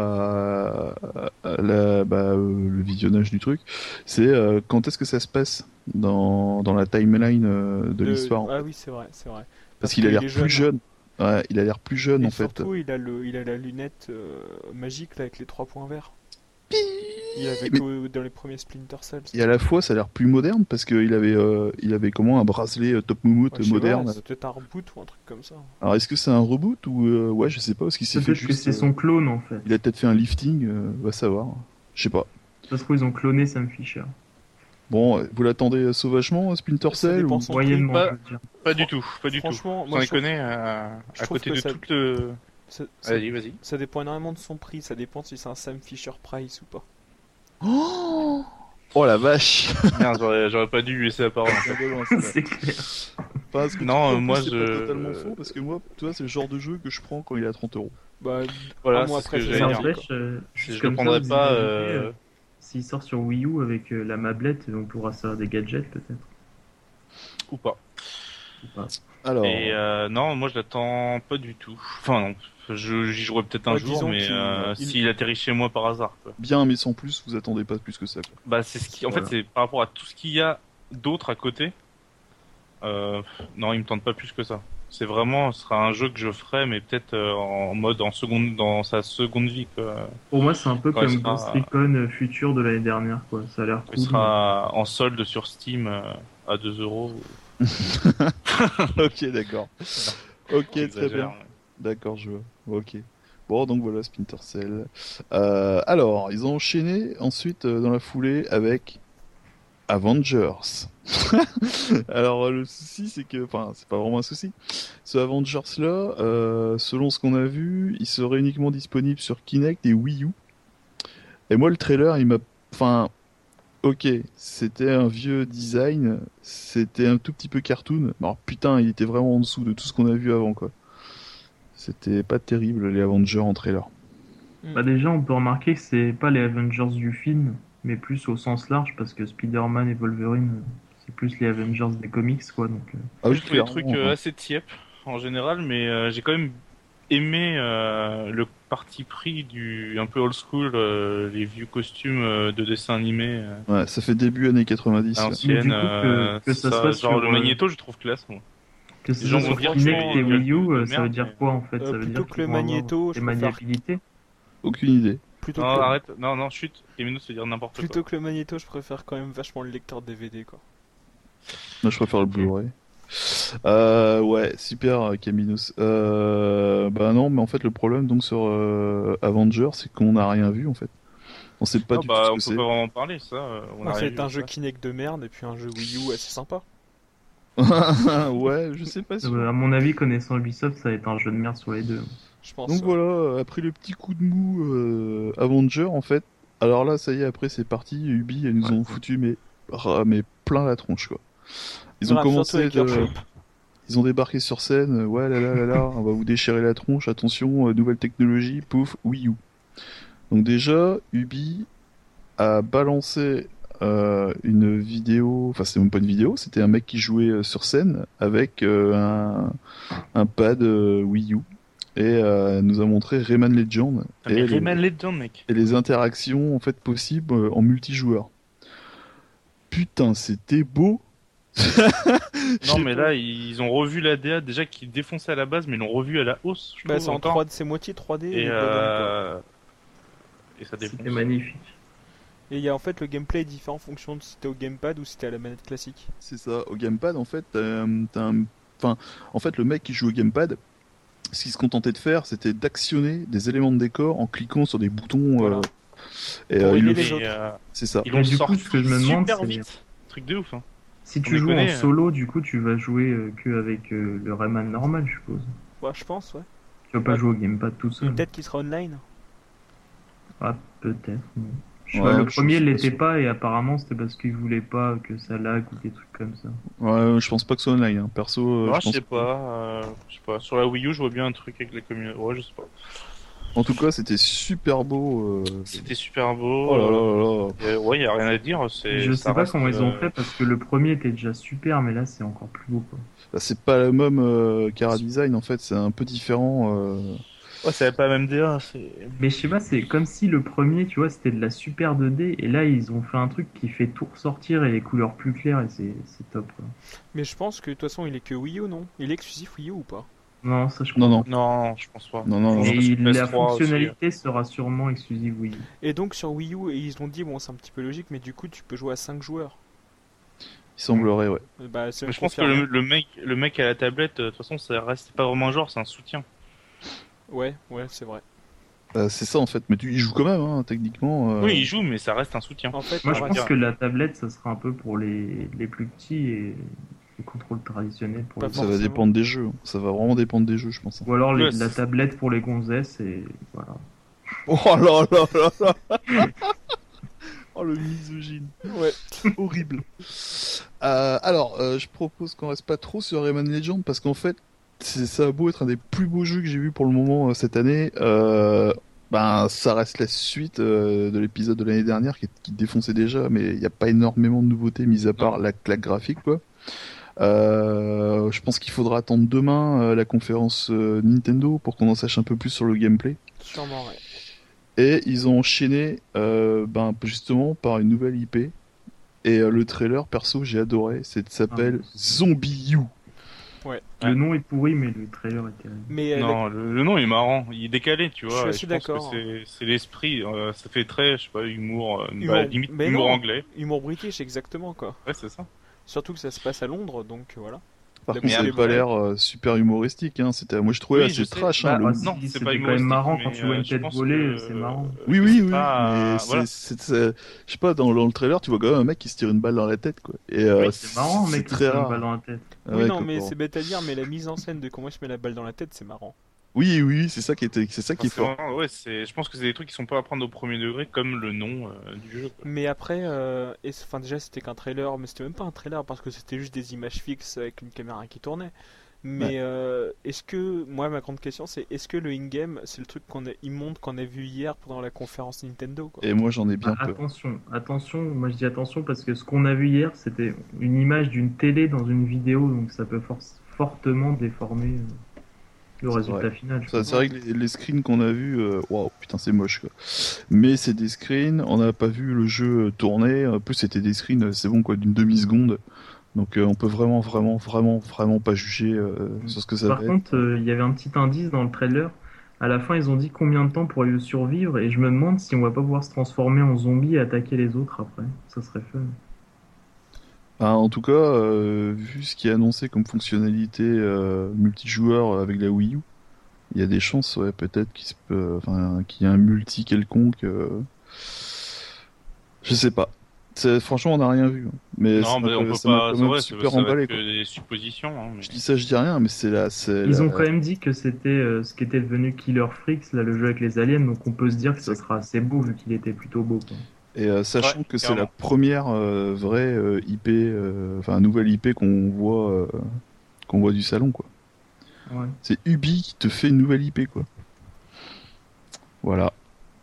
le visionnage du truc, c'est quand est-ce que ça se passe dans la timeline de l'histoire. Ah oui, c'est vrai. Parce qu'il a l'air est plus jeune. Ouais, il a l'air plus jeune Et en fait. surtout, il a la lunette magique là avec les 3 points verts. Il avait Mais- dans les premiers Splinter Cell. Et à la fois, ça a l'air plus moderne parce qu'il avait comment un bracelet top moumoute Ouais, je sais moderne. pas, c'est peut-être un reboot ou un truc comme ça. Alors est-ce que c'est un reboot ou ouais, je sais pas parce qu'il s'est fait Peut-être que juste. c'est son clone en fait. Il a peut-être fait un lifting, va savoir. Je sais pas. Ça se trouve, ils ont cloné Sam Fisher. Bon, vous l'attendez sauvagement, Splinter Ça Cell dépend ou... son Moyennement, pas- je veux dire. Pas du tout. Pas du tout. Franchement, Sans moi, je trouve- déconner. je À trouve côté que de ça- tout le. ça- Vas-y. Ça dépend énormément de son prix, ça dépend si c'est un Sam Fisher Price ou pas. Oh la vache. Merde, j'aurais pas dû lui laisser la parole. C'est clair. Parce que Non, tu vois, moi, c'est je- pas totalement faux parce que moi, tu vois, c'est le genre de jeu que je prends quand il est à 30€. Bah, Voilà, un mois c'est ce que après, Mais j'allais ça dire. sort, n'empêche, Si juste je le comme ça, prendrais vous pas. imaginez, s'il sort sur Wii U avec la mablette, on pourra faire des gadgets peut-être. Ou pas. Ou pas. Alors, Et non, moi je l'attends pas du tout. Enfin non, j'y jouerai peut-être un Ouais, jour, disons mais qu'il- s'il atterrit chez moi par hasard. Quoi. bien, mais sans plus, vous attendez pas plus que ça. Quoi. Bah c'est ce qui, en Voilà. fait, c'est par rapport à tout ce qu'il y a d'autre à côté. Non, il me tente pas plus que ça. C'est vraiment, ce sera un jeu que je ferai, mais peut-être dans sa seconde vie. Quoi. Pour moi, c'est un peu Quand comme il sera- Ghost Recon Future de l'année dernière, quoi. Ça a l'air Il cool. sera en solde sur Steam à 2€. Ok, d'accord. Ok, très J'exagère, bien. mais- D'accord, je vois. Ok. Bon, donc voilà, Splinter Cell. Alors, ils ont enchaîné ensuite dans la foulée avec Avengers. Alors le souci c'est que, enfin c'est pas vraiment un souci. Ce Avengers là, selon ce qu'on a vu, il serait uniquement disponible sur Kinect et Wii U. Et moi le trailer il m'a, enfin ok, c'était un vieux design, c'était un tout petit peu cartoon. Alors putain il était vraiment en dessous de tout ce qu'on a vu avant quoi. C'était pas terrible les Avengers en trailer. Bah déjà, on peut remarquer que c'est pas les Avengers du film, mais plus au sens large, parce que Spider-Man et Wolverine, c'est plus les Avengers des comics, quoi. Donc, Ah Moi, oui j'ai trouvé les trucs clairement. assez tiep en général, mais j'ai quand même aimé le parti pris du un peu old school, les vieux costumes de dessins animés Ouais, ça fait début années 90 à là. mais l'ancienne. du coup, que C'est ça ça, soit genre sur, le Magneto, je trouve classe. Moi. que Les ça gens soit vont sur dire que Kinect c'est et Wii U, de ça veut merde, dire mais- quoi en fait? Ça veut Plutôt dire que qu'ils le vont avoir magnéto, des je préfère. maniabilités? Aucune idée. Plutôt Non, que... arrête, non, chut. Kemino, c'est dire n'importe quoi. Plutôt que le magnéto, je préfère quand même vachement le lecteur DVD, quoi. Moi je préfère le Blu-ray. Ouais, super Caminos. Bah non, mais en fait le problème donc sur Avengers, c'est qu'on n'a rien vu en fait. On sait pas Ah du tout ce bah, on que peut c'est. pas vraiment parler, ça. On a En rien fait, vu. un jeu Ça. Kinect de merde et puis un jeu Wii U assez sympa. Ouais, je sais pas sûr. À mon avis, connaissant Ubisoft, ça va être un jeu de merde sur les deux. Je pense, Donc ouais. voilà, après le petit coup de mou Avenger en fait. Alors là, ça y est, après c'est parti. Ubi, ils nous Ouais, ont c'est- foutu mais plein la tronche quoi. Ils ont Grave, surtout commencé avec leur de, shape. ils ont débarqué sur scène. Ouais là là là là, on va vous déchirer la tronche. Attention, nouvelle technologie, pouf, Wii U. Donc déjà, Ubi a balancé une vidéo, enfin c'était même pas une vidéo, c'était un mec qui jouait sur scène avec un pad Wii U et nous a montré Rayman Legend Ah, mais Rayman Legend, mec. et les interactions en fait possibles en multijoueur. Putain, c'était beau. Non, mais là, ils ont revu la DA déjà qui défonçait à la base, mais ils l'ont revu à la hausse, je Bah, trouve, c'est en encore. 3D, c'est moitié 3D Et, et bonhomme, quoi. et ça défonce. C'était magnifique. Et il y a en fait le gameplay est différent en fonction de si t'es au gamepad ou si t'es à la manette classique. C'est ça. Au gamepad, en fait, enfin, en fait, le mec qui joue au gamepad, ce qu'il se contentait de faire, c'était d'actionner des éléments de décor en cliquant sur des boutons. Voilà. Et Pour il aider le les fait. autres. C'est ça. Ils Mais l'ont du coup, sorti ce que je me demande, super c'est- vite. Truc de ouf, hein. Si On tu les joues en connaît, solo, du coup, tu vas jouer que avec le Rayman normal, je suppose. Ouais, je pense, ouais. Tu vas pas Ouais. jouer au gamepad tout seul. Peut-être qu'il sera online. Ah, peut-être. mais- Je sais Ouais, pas, le je premier suis pas l'était sûr. pas et apparemment c'était parce qu'il voulait pas que ça lag ou des trucs comme ça. Ouais, je pense pas que ce soit online. Hein. Perso, Moi, je pense. je sais pas. Sur la Wii U, je vois bien un truc avec la communauté. Ouais, je sais pas. En tout cas, c'était super beau. C'était super beau. Oh là là là là. Ouais, y a rien à dire. C'est. Je ça sais pas reste, comment ils ont fait parce que le premier était déjà super, mais là c'est encore plus beau quoi. Bah, c'est pas le même Cara Design en fait, c'est un peu différent. Ouais, c'est pas la même DA. C'est. Mais je sais pas, c'est comme si le premier, tu vois, c'était de la super 2D et là ils ont fait un truc qui fait tout ressortir et les couleurs plus claires et c'est top quoi. Mais je pense que de toute façon, il est que Wii U, non? Il est exclusif Wii U ou pas? Non, ça je Non, non. Non, je pense pas. Non, non, non. Je pense Et que la PS3 fonctionnalité sera sûrement exclusive Wii U. Et donc sur Wii U, ils ont dit, bon, c'est un petit peu logique, mais du coup, tu peux jouer à 5 joueurs. Il semblerait, ouais. Bah, c'est Mais je pense que confirmé. le mec à la tablette, de toute façon, ça reste pas vraiment un genre, c'est un soutien. Ouais, c'est vrai. C'est ça en fait, mais tu y joues quand même, hein, techniquement. Oui, il joue, mais ça reste un soutien. En fait, Moi on je va pense dire- que la tablette ça sera un peu pour les plus petits et les contrôles traditionnels pour Pas les Ça va forcément. dépendre des jeux. Ça va vraiment dépendre des jeux, je pense. Ou alors Ouais, la c'est- tablette pour les gonzesses et voilà. Oh là là là là. Oh le misogyne. Ouais. Horrible. Alors, je propose qu'on reste pas trop sur Rayman Legend parce qu'en fait, ça a beau être un des plus beaux jeux que j'ai vu pour le moment cette année. Ben, ça reste la suite de l'épisode de l'année dernière qui défonçait déjà, mais il n'y a pas énormément de nouveautés mis à part la claque graphique, quoi. Je pense qu'il faudra attendre demain la conférence Nintendo pour qu'on en sache un peu plus sur le gameplay. Sûrement, ouais. Et ils ont enchaîné ben, justement par une nouvelle IP. Et le trailer, perso, j'ai adoré. Ça s'appelle Zombie U. Ouais. Le nom est pourri mais le trailer est terrible. Mais Non, le nom est marrant, il est décalé, tu vois. Je suis et assez pense que d'accord. c'est l'esprit, ça fait très, je sais pas, humour, limite mais humour non. anglais. humour british, exactement, quoi. Ouais, c'est ça. Surtout que ça se passe à Londres, donc voilà. Par La contre, ça boucle avait est pas bonne. l'air super humoristique. Hein. Moi, je trouvais Oui, assez je sais. trash. Bah, Hein, Ah, le... si, non, c'est c'était pas quand même humoristique, marrant quand mais tu vois une je tête pense voler, que c'est marrant. Oui, que oui, c'est oui. pas Mais voilà. je sais pas, dans le trailer, tu vois quand même un mec qui se tire une balle dans la tête, quoi. Et Oui. C'est marrant, c'est mec, qui se très tire une balle rare. dans la tête. Ah Oui, ouais, non, mais copain. c'est bête à dire, mais la mise en scène de comment il se met la balle dans la tête, c'est marrant. Oui, oui, c'est ça qui est Enfin, c'est fort. vraiment, ouais, je pense que c'est des trucs qui sont pas à prendre au premier degré comme le nom du jeu, quoi. Mais après, enfin déjà c'était qu'un trailer, mais c'était même pas un trailer parce que c'était juste des images fixes avec une caméra qui tournait. Ouais. Mais est-ce que, moi ma grande question c'est, est-ce que le in-game c'est le truc il montre qu'on a vu hier pendant la conférence Nintendo quoi. Et moi, j'en ai bien Ah, peur. attention, moi je dis attention parce que ce qu'on a vu hier, c'était une image d'une télé dans une vidéo, donc ça peut fortement déformer le C'est vrai. résultat final, je Ça, pense. c'est vrai que les screens qu'on a vus, waouh, putain, c'est moche, quoi. Mais c'est des screens, on n'a pas vu le jeu tourner. En plus, c'était des screens, c'est bon, quoi, d'une demi-seconde. Donc, on peut vraiment pas juger sur ce que ça Par va être. contre, il y avait un petit indice dans le trailer. À la fin, ils ont dit combien de temps pour lui survivre, et je me demande si on va pas pouvoir se transformer en zombie et attaquer les autres après. Ça serait fun. Ah, en tout cas, vu ce qui est annoncé comme fonctionnalité multijoueur avec la Wii U, il y a des chances, ouais, peut-être qu'il y ait un multi quelconque. Je sais pas. Franchement, on n'a rien vu. Mais Non, mais on peut ça m'a pas, quand c'est même vrai, super ça va être emballé, que quoi. des suppositions, hein, mais... Je dis ça, je dis rien, mais Ils ont quand même dit que c'était ce qu'était devenu Killer Freaks, là, le jeu avec les aliens, donc on peut se dire que ça sera assez beau vu qu'il était plutôt beau, quoi. Et sachant Ouais, que c'est la carrément. première vraie IP, enfin nouvelle IP qu'on voit du salon, quoi. Ouais. C'est Ubi qui te fait une nouvelle IP, quoi. Voilà.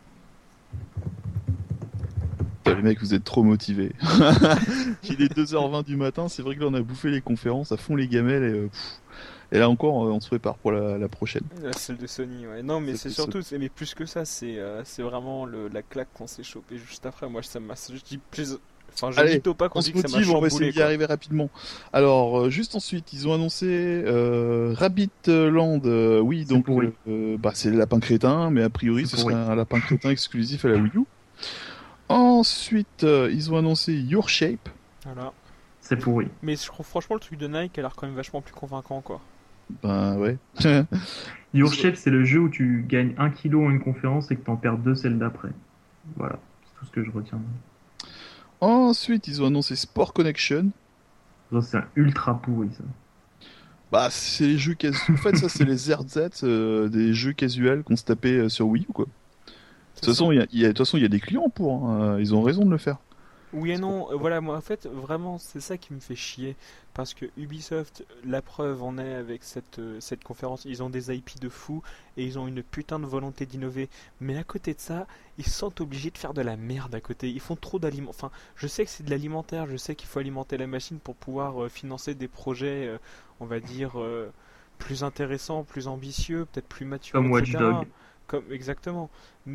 Putain, les mecs, vous êtes trop motivés. Il est 2h20 du matin, c'est vrai que là on a bouffé les conférences à fond les gamelles et là encore on se prépare pour la prochaine. La celle de Sony, ouais. Non, mais Celle c'est de surtout, mais plus que ça, c'est vraiment la claque qu'on s'est chopé juste après. Moi, ça m'a, je dis plus, enfin, je Allez, mytho pas on qu'on se dit que ça m'a motive, on va essayer chamboulé, d'y quoi. arriver rapidement. Alors, juste ensuite, ils ont annoncé Rabbit Land. Oui, C'est donc pourri. bah, c'est le lapin crétin, mais a priori, C'est ce serait pourri. un lapin crétin exclusif à la Wii U. Ensuite, ils ont annoncé Your Shape. Voilà. C'est pourri. Mais je trouve franchement le truc de Nike a l'air quand même vachement plus convaincant, quoi. Ben ouais. Your Shape, c'est le jeu où tu gagnes 1 kilo en une conférence et que t'en perds 2 celle d'après. Voilà, c'est tout ce que je retiens. Ensuite, ils ont annoncé Sport Connection. Ça, c'est un ultra pourri, ça. Bah, c'est les jeux En fait, ça, c'est les RZ des jeux casuals qu'on se tapait sur Wii U, quoi. De C'est toute façon, ça. de toute façon, il y a des clients pour. Hein. Ils ont raison de le faire. Oui et non, voilà, moi en fait, vraiment, c'est ça qui me fait chier. Parce que Ubisoft, la preuve en est avec cette conférence, ils ont des IP de fou et ils ont une putain de volonté d'innover. Mais à côté de ça, ils se sentent obligés de faire de la merde à côté. Ils font trop d'aliments. Enfin, je sais que c'est de l'alimentaire, je sais qu'il faut alimenter la machine pour pouvoir financer des projets, on va dire, plus intéressants, plus ambitieux, peut-être plus matures, Comme Watch etc. Dogs. Exactement.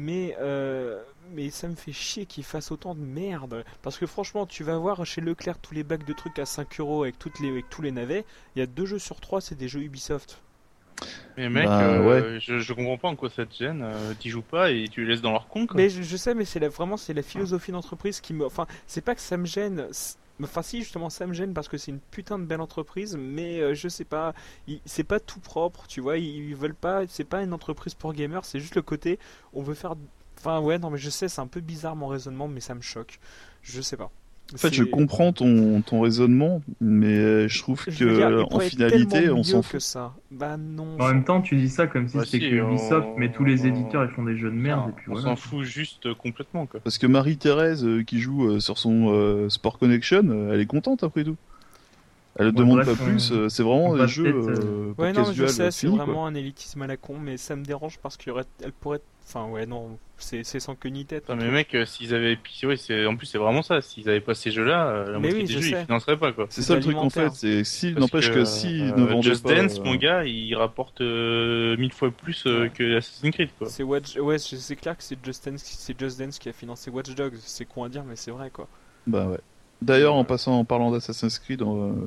Mais ça me fait chier qu'ils fassent autant de merde. Parce que franchement, tu vas voir chez Leclerc tous les bacs de trucs à 5 € avec avec tous les navets. Il y a 2 jeux sur 3, c'est des jeux Ubisoft. Mais mec, Bah, ouais. je comprends pas en quoi ça te gêne. T'y joues pas et tu les laisses dans leur con, quoi. Mais je sais, mais vraiment, c'est la philosophie d'entreprise qui me. Enfin, c'est pas que ça me gêne. Enfin, si, justement, ça me gêne parce que c'est une putain de belle entreprise, mais je sais pas. C'est pas tout propre, tu vois. Ils veulent pas. C'est pas une entreprise pour gamers, c'est juste le côté. On veut faire. Enfin, ouais, non, mais je sais, c'est un peu bizarre mon raisonnement, mais ça me choque. Je sais pas. En fait, je comprends ton raisonnement, mais je trouve Je veux dire, que il en pourrait être finalité, tellement on s'en mieux fout. que ça. Bah non. En même temps, tu dis ça comme si Bah c'était si, que Ubisoft, mais tous les on- éditeurs ils font des jeux de merde et puis on voilà. s'en fout juste complètement, quoi. Parce que Marie-Thérèse, qui joue sur son Sport Connection, elle est contente après tout. Elle ne Ouais, demande bref, pas plus. C'est vraiment on des va jeux peut-être, pour Ouais, non, je casual sais, c'est fini, quoi. vraiment un élitisme à la con, mais ça me dérange parce elle pourrait. Enfin, ouais, non, c'est sans queue ni tête. Putain, mais mec, s'ils avaient... Puis, ouais, en plus, c'est vraiment ça. S'ils avaient pas ces jeux-là, la Mais moitié oui, des je jeux, ils sais. financeraient pas, quoi. C'est C'est ça de le truc en l'alimentaire. fait. C'est si Parce n'empêche que si ne vendaient Just pas. Dance, mon gars, il rapporte 1000 fois plus Ouais. que Assassin's Creed, quoi. Ouais, c'est clair que c'est Just Dance qui a financé Watch Dogs. C'est con à dire, mais c'est vrai, quoi. Bah ouais. D'ailleurs, en parlant d'Assassin's Creed,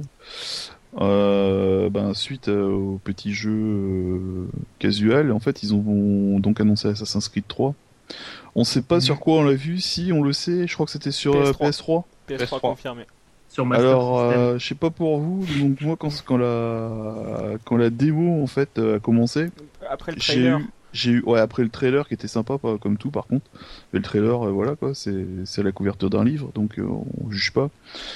suite au petit jeu casual, en fait, ils ont donc annoncé Assassin's Creed 3. On sait pas Mhm. sur quoi on l'a vu, si on le sait, je crois que c'était sur PS3. PS3. PS3 PS3. confirmé. sur Master Alors, System. je sais pas pour vous, donc moi quand la démo en fait a commencé, Après le j'ai trailer. ouais, après le trailer qui était sympa pas comme tout par contre, mais le trailer voilà quoi, c'est la couverture d'un livre donc on juge pas.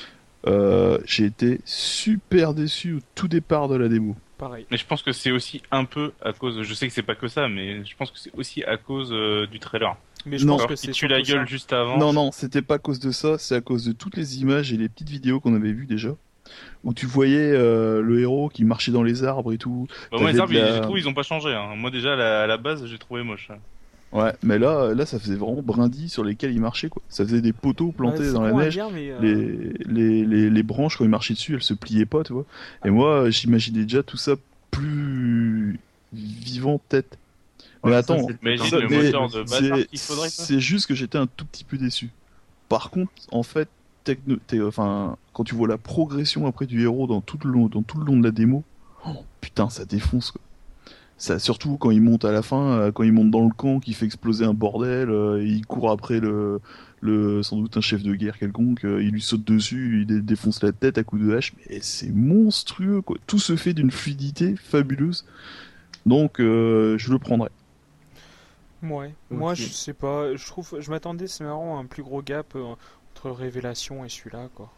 J'ai été super déçu au tout départ de la démo. Pareil. Mais je pense que c'est aussi un peu à cause, je sais que c'est pas que ça, mais je pense que c'est aussi à cause du trailer. Mais je Non. pense Alors que qu'il c'est tue la surtout gueule ça. juste avant. Non non, c'était pas à cause de ça, c'est à cause de toutes les images et les petites vidéos qu'on avait vues déjà, où tu voyais le héros qui marchait dans les arbres et tout. Bah, moi, les T'avais arbres, de j'ai la... trouvé, ils ont pas changé. Hein. Moi, déjà, à la base, j'ai trouvé moche. Ouais, mais là, ça faisait vraiment brindilles sur lesquels il marchait, quoi. Ça faisait des poteaux Bah, plantés c'est dans la con à neige. dire, mais Les branches, quand il marchait dessus, elles se pliaient pas, tu vois. Et moi, j'imaginais déjà tout ça plus vivant, peut-être. Mais Ouais, ça, attends, c'est Mais peut-être j'ai un le peu mais moteur de aussi. bâtard qu'il faudrait, quoi. c'est juste que j'étais un tout petit peu déçu. Par contre, en fait, enfin, quand tu vois la progression après du héros dans tout le long de la démo, oh, putain, ça défonce, quoi. Ça, surtout quand il monte à la fin, quand il monte dans le camp, qui fait exploser un bordel, et il court après sans doute un chef de guerre quelconque, il lui saute dessus, il défonce la tête à coups de hache, mais c'est monstrueux, quoi. Tout se fait d'une fluidité fabuleuse, donc je le prendrai. ouais. Moi, Ok. je sais pas. Je m'attendais, c'est marrant, à un plus gros gap entre Révélation et celui-là, quoi.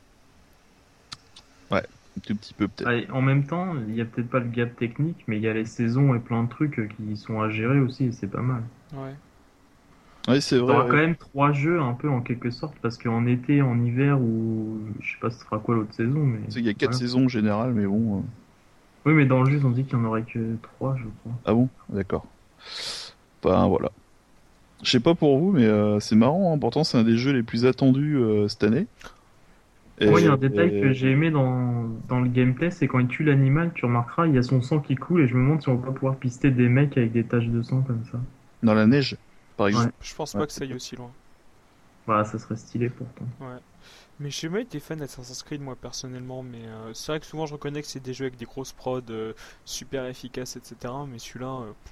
Ouais, un tout petit peu peut-être. En même temps, il y a peut-être pas le gap technique, mais il y a les saisons et plein de trucs qui sont à gérer aussi, et c'est pas mal. Ouais. Ouais, c'est vrai, T'auras ouais. quand même trois jeux un peu en quelque sorte, parce qu'en été, en hiver, ou je sais pas ce sera quoi l'autre saison, mais Tu sais, il y a 4 voilà. saisons en général, mais bon. Oui, mais dans le jeu, ils ont dit qu'il y en aurait que trois, je crois. Ah bon? D'accord. Enfin, voilà. Je sais pas pour vous, mais c'est marrant, hein. Pourtant c'est un des jeux les plus attendus cette année. Moi, il y a Et, un détail que j'ai aimé dans le gameplay, c'est quand il tue l'animal, tu remarqueras, il y a son sang qui coule, et je me demande si on va pas pouvoir pister des mecs avec des taches de sang comme ça. dans la neige, par Ouais, exemple. Je pense Ouais, pas que ça aille aussi loin. voilà, ça serait stylé pourtant. Ouais. Mais j'ai jamais été fan d'Assassin's Creed, moi, personnellement. Mais c'est vrai que souvent, je reconnais que c'est des jeux avec des grosses prods super efficaces, etc. Mais celui-là,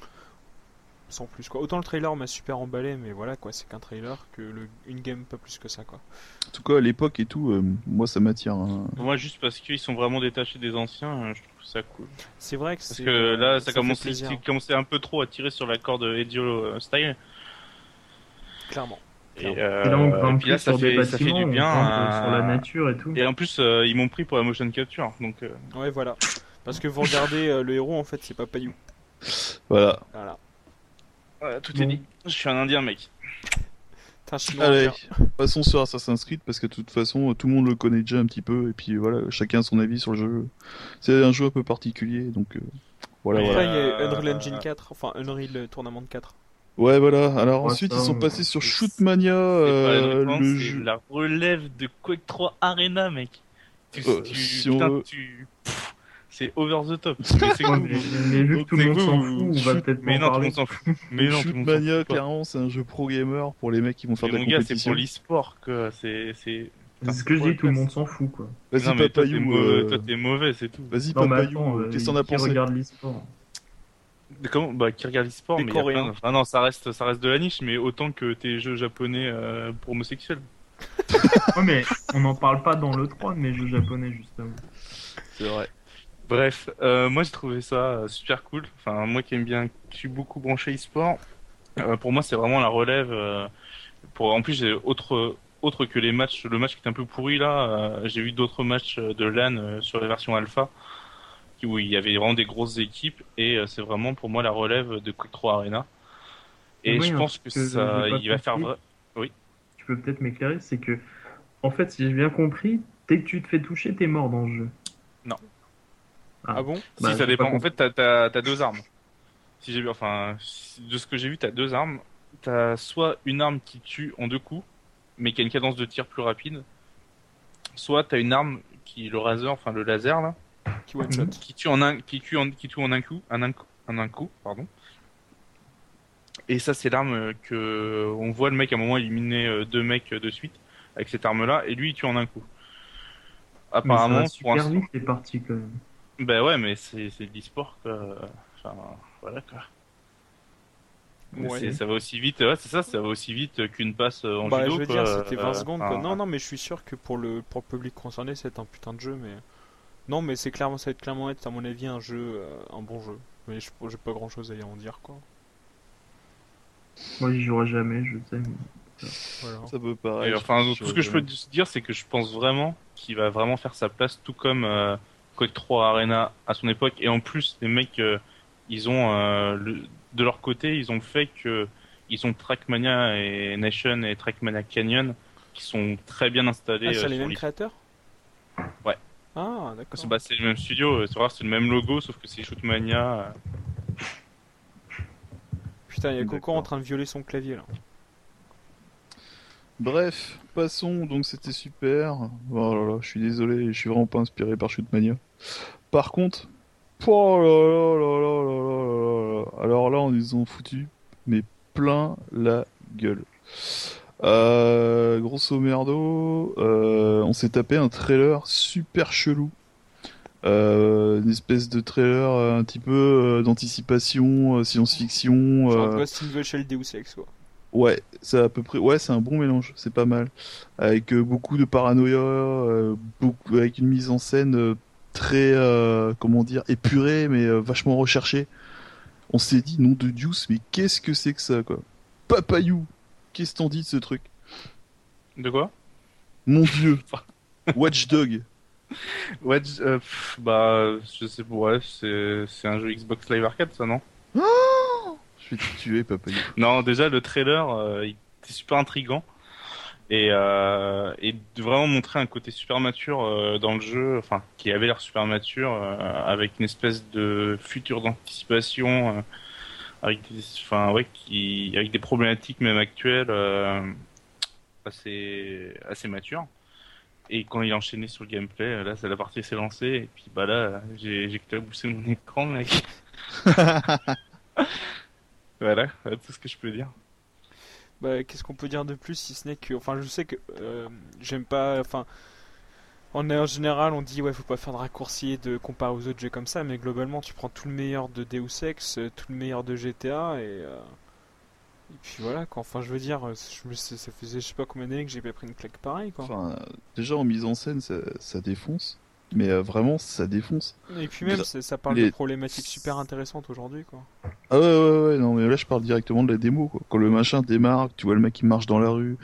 sans plus, quoi. Autant le trailer m'a super emballé, mais voilà, quoi. C'est qu'un trailer, une game, pas plus que ça, quoi. En tout cas, à l'époque et tout, moi ça m'attire, hein. Moi, juste parce qu'ils sont vraiment détachés des anciens, je trouve ça cool. C'est vrai que Parce c'est. que là, ça fait plaisir, c'est commencé un peu trop à tirer sur la corde Ezio style. clairement. Et, Et là, on et grimpe puis là, plus sur des ça fait bâtiments, du on bien. grimpe sur la nature et tout. Et en plus, ils m'ont pris pour la motion capture. Donc, Ouais, voilà. Parce que vous regardez le héros, en fait, c'est pas Payou. Voilà. Voilà. voilà, tout est Bon. dit. Je suis un indien, mec. T'es un chinois Allez, indien. passons sur Assassin's Creed parce que de toute façon, tout le monde le connaît déjà un petit peu et puis voilà, chacun a son avis sur le jeu. C'est un jeu un peu particulier, donc voilà, Mais, voilà. Après, il y a Euh, Unreal Engine 4, enfin Unreal Tournament 4. Ouais, voilà. Alors Ouais, ensuite, ça, ils sont on- passés sur c'est- Shootmania, C'est pas la Tournament, le c'est jeu. la relève de Quake 3 Arena, mec. Si on veut. C'est over the top. Mais c'est Ouais, cool. mais vu que Donc, tout le c'est monde vous, s'en vous- fout, on va shoot- peut-être pas Mais en non, tout le parler. monde s'en fout. Mais non, tout le monde s'en Shootmania, fout pas. clairement, c'est un jeu pro gamer pour les mecs qui vont faire Mais de la mon gars, c'est compétition. pour l'e-sport, quoi. C'est ce que je dis, tout le monde s'en fout, quoi. Vas-y, Non, mais toi, Papayou. toi, t'es mauvais, c'est tout. Vas-y, Non, mais Papayou. attends, Qu'est-ce que t'en as qui pensé? regarde l'e-sport? Comment? Bah, qui regarde l'e-sport, Des mais il y a plein Coréens. de... Enfin, non, ça reste de la niche, mais autant que tes jeux japonais pour homosexuels. Ouais, mais on n'en parle pas dans le 3 de mes jeux japonais, justement. C'est vrai. Bref, moi j'ai trouvé ça super cool. Enfin, moi qui aime bien, qui suis beaucoup branché e-sport, pour moi c'est vraiment la relève. En plus, j'ai autre que les matchs, le match qui est un peu pourri là, j'ai vu d'autres matchs de LAN sur les versions alpha, où il y avait vraiment des grosses équipes, et c'est vraiment pour moi la relève de Quake 3 Arena. Mais Et moi, il y je a un pense truc que que j'ai pas il va faire compris. Oui. Tu peux peut-être m'éclairer, c'est que, en fait, si j'ai bien compris, dès que tu te fais toucher, t'es mort dans le jeu. Non. Ah bon? Bah, Si ça j'ai pas dépend. En compris. fait, t'as deux armes. Si j'ai vu, enfin, de ce que j'ai vu, t'as deux armes. T'as soit une arme qui tue en deux coups, mais qui a une cadence de tir plus rapide. Soit t'as une arme qui, le laser, enfin le laser là, Qui one shot. qui tue qui tue en un coup, en un coup, pardon. Et ça, c'est l'arme que on voit le mec à un moment éliminer deux mecs de suite avec cette arme-là, et lui il tue en un coup. Mais ça va Apparemment, pour super l'instant, vite, les parties, quand même. ben ouais, mais c'est de l'e-sport quoi. Enfin, voilà quoi. Ouais. Ça va aussi vite, ouais, c'est ça, ça va aussi vite qu'une passe en Bah, judo, je veux quoi. dire, c'était 20 secondes, quoi. Enfin, Non, non, mais je suis sûr que pour le public concerné, c'est un putain de jeu, mais... Non, mais c'est clairement, ça va être clairement être, à mon avis, un jeu, un bon jeu. Mais j'ai pas grand chose à y en dire, quoi. Moi, j'y jouerai jamais, je sais. Voilà. Ça peut et paraître. enfin, tout ce que je peux dire, c'est que je pense vraiment qu'il va vraiment faire sa place, tout comme Quake 3 Arena à son époque. Et en plus, les mecs, ils ont de leur côté, ils ont fait que ils ont Trackmania et Nation et Trackmania Canyon qui sont très bien installés Ah, c'est les sur mêmes l'e- créateurs? Ouais. Ah, d'accord. C'est le même studio, c'est vrai, c'est le même logo, sauf que c'est Shootmania. Putain, il y a Coco en D'accord. train de violer son clavier, là. Bref, passons, donc c'était super. Oh là là, je suis désolé, je suis vraiment pas inspiré par Shootmania. Par contre, oh là là là là là là là là. Alors là, on nous ont foutu, mais plein la gueule. Grosso merdo, on s'est tapé un trailer super chelou. Une espèce de trailer un petit peu d'anticipation, science-fiction. Genre Ghost in the Shell Deus Ex, quoi. Ouais, c'est à peu près. Ouais, c'est un bon mélange, c'est pas mal. Avec beaucoup de paranoïa, beaucoup avec une mise en scène très, comment dire, épurée, mais vachement recherchée. On s'est dit, nom de Dieu, mais qu'est-ce que c'est que ça, quoi? Papayou, qu'est-ce t'en dis de ce truc? De quoi? Mon Dieu, Watch Dog. Ouais, bah, je sais pas, ouais, c'est un jeu Xbox Live Arcade, ça, non? Je vais te tuer, Papayou. Non, déjà, le trailer, il était super intriguant. Et de vraiment montrer un côté super mature dans le jeu, enfin, qui avait l'air super mature, avec une espèce de futur d'anticipation, enfin, ouais, avec des problématiques même actuelles, assez matures. Et quand il a enchaîné sur le gameplay, là, c'est la partie s'est lancée, et puis bah là, j'ai éclaboussé mon écran, mec. Voilà, tout ce que je peux dire. Bah, qu'est-ce qu'on peut dire de plus si ce n'est que. Enfin, je sais que j'aime pas. Enfin, en général, on dit ouais, faut pas faire de raccourcis et de comparer aux autres jeux comme ça, mais globalement, tu prends tout le meilleur de Deus Ex, tout le meilleur de GTA, et puis voilà, quoi. Enfin, je veux dire, ça faisait je sais pas combien d'années que j'ai pas pris une claque pareille, quoi. Enfin, déjà en mise en scène, ça défonce. Mais vraiment, ça défonce. Et puis même, Gra- ça parle de les... problématiques super intéressantes aujourd'hui, quoi. Ah ouais, non, mais là je parle directement de la démo, quoi. Quand le machin démarre, tu vois le mec qui marche dans la rue,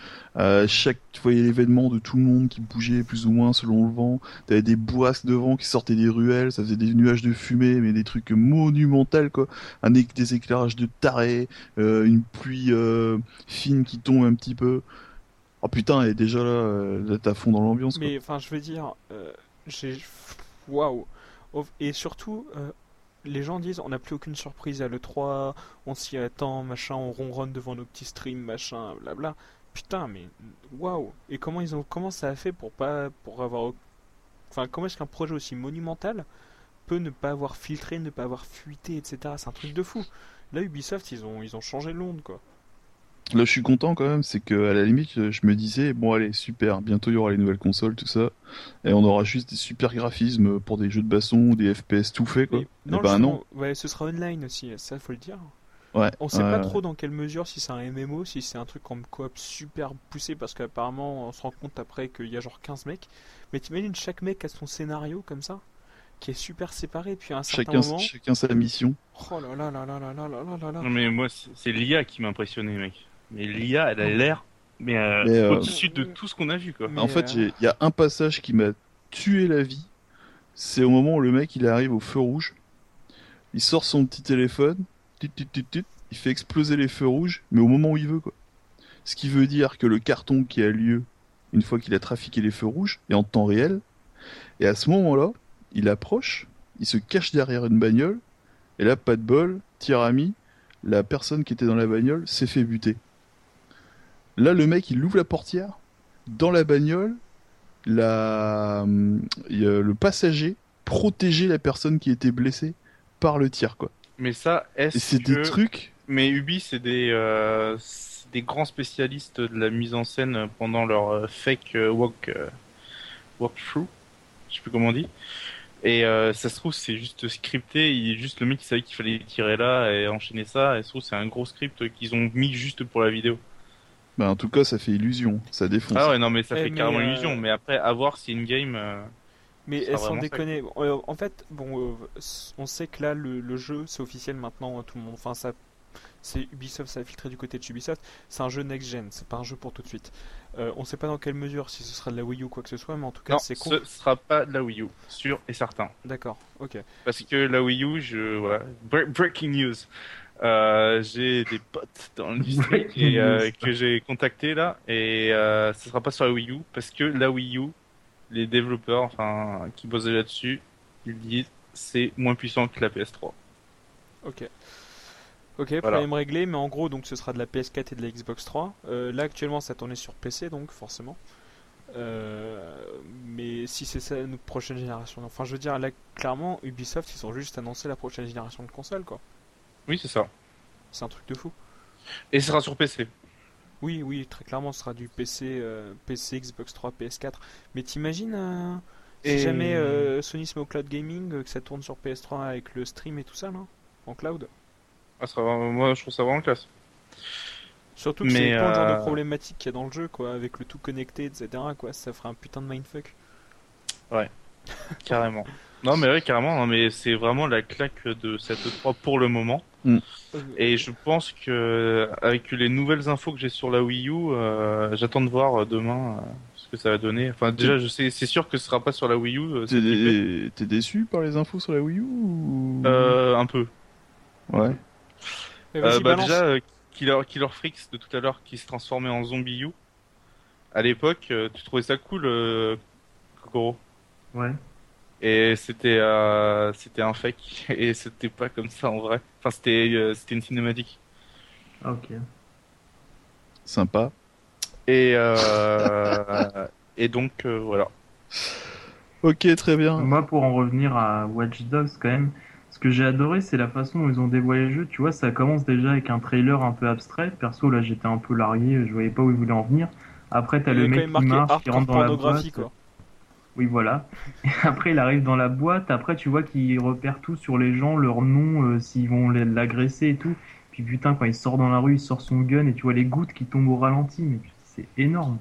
tu voyais l'événement de tout le monde qui bougeait plus ou moins selon le vent, t'avais des bourrasques de vent qui sortaient des ruelles, ça faisait des nuages de fumée, mais des trucs monumentaux, quoi. Des éclairages de taré, une pluie fine qui tombe un petit peu. Oh putain, et déjà là t'es à fond dans l'ambiance, quoi. Mais enfin, je veux dire, j'ai. Waouh! Et surtout, les gens disent on n'a plus aucune surprise à l'E3, on s'y attend, machin, on ronronne devant nos petits streams, machin, blabla. Putain, mais waouh! Et comment ça a fait pour pas, pour avoir, enfin, comment est-ce qu'un projet aussi monumental peut ne pas avoir filtré, ne pas avoir fuité, etc. C'est un truc de fou. Là, Ubisoft, ils ont changé l'onde, quoi. Là, je suis content quand même, c'est que à la limite, je me disais, bon allez, super, bientôt il y aura les nouvelles consoles, tout ça, et on aura juste des super graphismes pour des jeux de baston ou des FPS tout faits, quoi. Mais Et non, ben non, justement, ouais, ce sera online aussi, ça faut le dire. ouais, On sait pas trop dans quelle mesure, si c'est un MMO, si c'est un truc en coop super poussé, parce qu'apparemment on se rend compte après qu'il y a genre 15 mecs. Mais t'imagines, chaque mec a son scénario comme ça, qui est super séparé, puis à un certain moment. chacun sa mission. Oh là là là là là là là là là là. Non, mais moi, c'est l'IA qui m'a impressionné, mec. Mais l'IA, elle a l'air, mais Mais au-dessus de tout ce qu'on a vu, quoi. Mais, en fait, il y a un passage qui m'a tué la vie, c'est au moment où le mec il arrive au feu rouge, il sort son petit téléphone, il fait exploser les feux rouges, mais au moment où il veut, quoi. Ce qui veut dire que le carton qui a lieu une fois qu'il a trafiqué les feux rouges est en temps réel. Et à ce moment-là, il approche, il se cache derrière une bagnole, et là, pas de bol, tir ami, la personne qui était dans la bagnole s'est fait buter. Là, le mec, il ouvre la portière, dans la bagnole, le passager protégeait la personne qui était blessée par le tir, quoi. Mais ça, Et c'est des trucs... Mais Ubi, c'est des grands spécialistes de la mise en scène pendant leur fake walkthrough. Je sais plus comment on dit. Et ça se trouve c'est juste scripté, juste le mec qui savait qu'il fallait tirer là et enchaîner ça, et ça se trouve c'est un gros script qu'ils ont mis juste pour la vidéo. Bah, en tout cas, ça fait illusion, ça défonce. Ah ouais, non mais ça Eh, fait mais, carrément illusion, mais après à voir si in-game Mais sera sans vraiment ça. déconner, en fait, bon, on sait que là, le jeu, c'est officiel maintenant, tout le monde. Enfin, ça, c'est Ubisoft, ça a filtré du côté de chez Ubisoft. C'est un jeu next-gen, c'est pas un jeu pour tout de suite. On sait pas dans quelle mesure, si ce sera de la Wii U ou quoi que ce soit, mais en tout cas, Non, c'est con. ce sera pas de la Wii U, sûr et certain. D'accord, ok. Parce que la Wii U, voilà, breaking news. J'ai des potes dans l'industrie Breaking news. que j'ai contactés là, et ce sera pas sur la Wii U parce que la Wii U, les développeurs, enfin, qui bossaient là-dessus, ils disent c'est moins puissant que la PS3. Ok. Ok, Voilà. problème réglé, mais en gros, donc ce sera de la PS4 et de la Xbox 3. Là, actuellement, ça tournait sur PC, donc forcément. Mais si c'est ça notre prochaine génération, enfin, je veux dire, là, clairement, Ubisoft, ils ont juste annoncé la prochaine génération de consoles, quoi. Oui, c'est ça. C'est un truc de fou. Et ce sera sur PC. Oui, oui, très clairement, ce sera du PC, PC, Xbox 3, PS4. Mais t'imagines, si Et- jamais Sony se met au cloud gaming, que ça tourne sur PS3 avec le stream et tout ça, là, en cloud. Ah, moi, je trouve ça vraiment classe. Surtout que Mais, c'est pas le genre de problématique qu'il y a dans le jeu, quoi, avec le tout connecté, etc., quoi, ça ferait un putain de mindfuck. Carrément. Non, mais ouais, carrément. Non, mais c'est vraiment la claque de cette E3 pour le moment. Et je pense que avec les nouvelles infos que j'ai sur la Wii U, j'attends de voir demain ce que ça va donner. Enfin, déjà, je sais, c'est sûr que ce sera pas sur la Wii U. T'es déçu par les infos sur la Wii U ou... Un peu. Ouais. Mais vas-y, balance. Déjà, Killer Freaks de tout à l'heure qui se transformait en Zombie U. À l'époque, tu trouvais ça cool, Kokoro? Ouais. Et c'était un fake et c'était pas comme ça en vrai. Enfin, c'était une cinématique. Ah, ok. Sympa. Et et donc voilà. Ok, très bien. Moi, pour en revenir à Watch Dogs, quand même, ce que j'ai adoré, c'est la façon dont ils ont dévoilé le jeu. Tu vois, ça commence déjà avec un trailer un peu abstrait. Perso, là, j'étais un peu largué, je voyais pas où ils voulaient en venir. Après, t'as Il y le a quand mec même qui marqué marche, qui hardcore rentre dans la pornographie, boîte. quoi. Oui, voilà. Et après, il arrive dans la boîte. Après, tu vois qu'il repère tout sur les gens, leur nom, s'ils vont l'agresser et tout. Puis putain, quand il sort dans la rue, il sort son gun et tu vois les gouttes qui tombent au ralenti. Mais c'est énorme.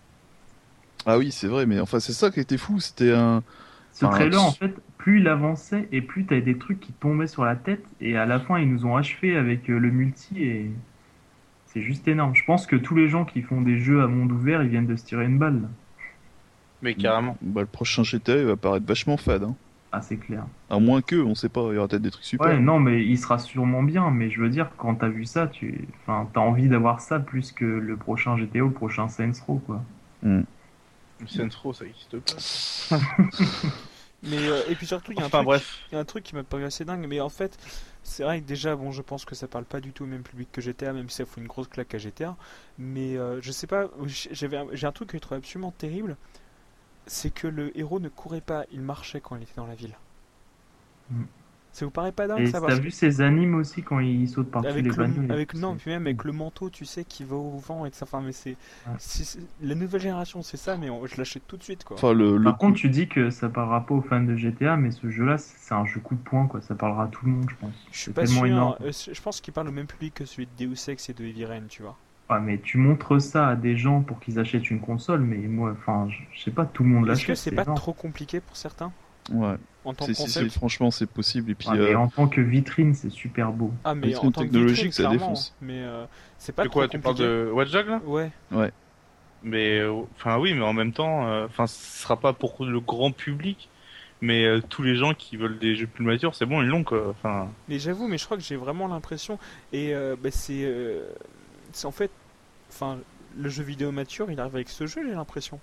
Ah oui, c'est vrai, mais enfin, c'est ça qui était fou. C'était un... Ce Enfin, trailer, en fait, plus il avançait et plus t'avais des trucs qui tombaient sur la tête. Et à la fin, ils nous ont achevé avec le multi et c'est juste énorme. Je pense que tous les gens qui font des jeux à monde ouvert, ils viennent de se tirer une balle, là. Mais carrément. Bah, le prochain GTA, il va paraître vachement fade. Hein. Ah, c'est clair. À moins que, on sait pas, il y aura peut-être des trucs super. Ouais, non, mais il sera sûrement bien. Mais je veux dire, quand t'as vu ça, enfin, t'as envie d'avoir ça plus que le prochain GTA ou le prochain Saints Row, quoi. Saints Row, ça existe pas. Mais, et puis surtout, il y a un Enfin truc, bref. il y a un truc qui m'a paru assez dingue, mais en fait, c'est vrai que déjà, bon, je pense que ça parle pas du tout au même public que GTA, même si ça fout une grosse claque à GTA. Mais je sais pas, j'ai un truc que je trouve absolument terrible, c'est que le héros ne courait pas, il marchait quand il était dans la ville. Mm. Ça vous paraît pas dingue Et ça t'as parce vu ses animes aussi quand il saute par-dessus avec les le, bagnoles. avec non, puis même avec le manteau, tu sais, qui va au vent et tout ça. Enfin, mais Ouais. la nouvelle génération, c'est ça, mais je l'achète tout de suite, quoi. Enfin, le Par contre, tu dis que ça parlera pas aux fans de GTA, mais ce jeu-là, c'est un jeu coup de poing, quoi. Ça parlera à tout le monde, je pense. Je suis C'est pas tellement sûr. énorme. Je pense qu'il parle au même public que celui de Deus Ex et de Heavy Rain, tu vois. Ah, mais tu montres ça à des gens pour qu'ils achètent une console, mais moi, enfin, je sais pas, tout le monde Est-ce que l'achète, c'est c'est pas énorme. trop compliqué pour certains Ouais. en tant que Si, concept? franchement, c'est possible. Et puis, Ouais, mais en tant que vitrine, c'est super beau. Ah, mais vitrine en tant que technologique, vitrine, ça clairement. défonce. Mais c'est pas De trop quoi tu parles compliqué. de Watch Dogs là? Ouais. Mais enfin oui, mais en même temps, enfin ce sera pas pour le grand public, mais tous les gens qui veulent des jeux plus matures, c'est bon, ils l'ont quoi. Enfin, Mais j'avoue, mais je crois que j'ai vraiment l'impression. Et bah, c'est en fait. Enfin, le jeu vidéo mature, il arrive avec ce jeu, j'ai l'impression.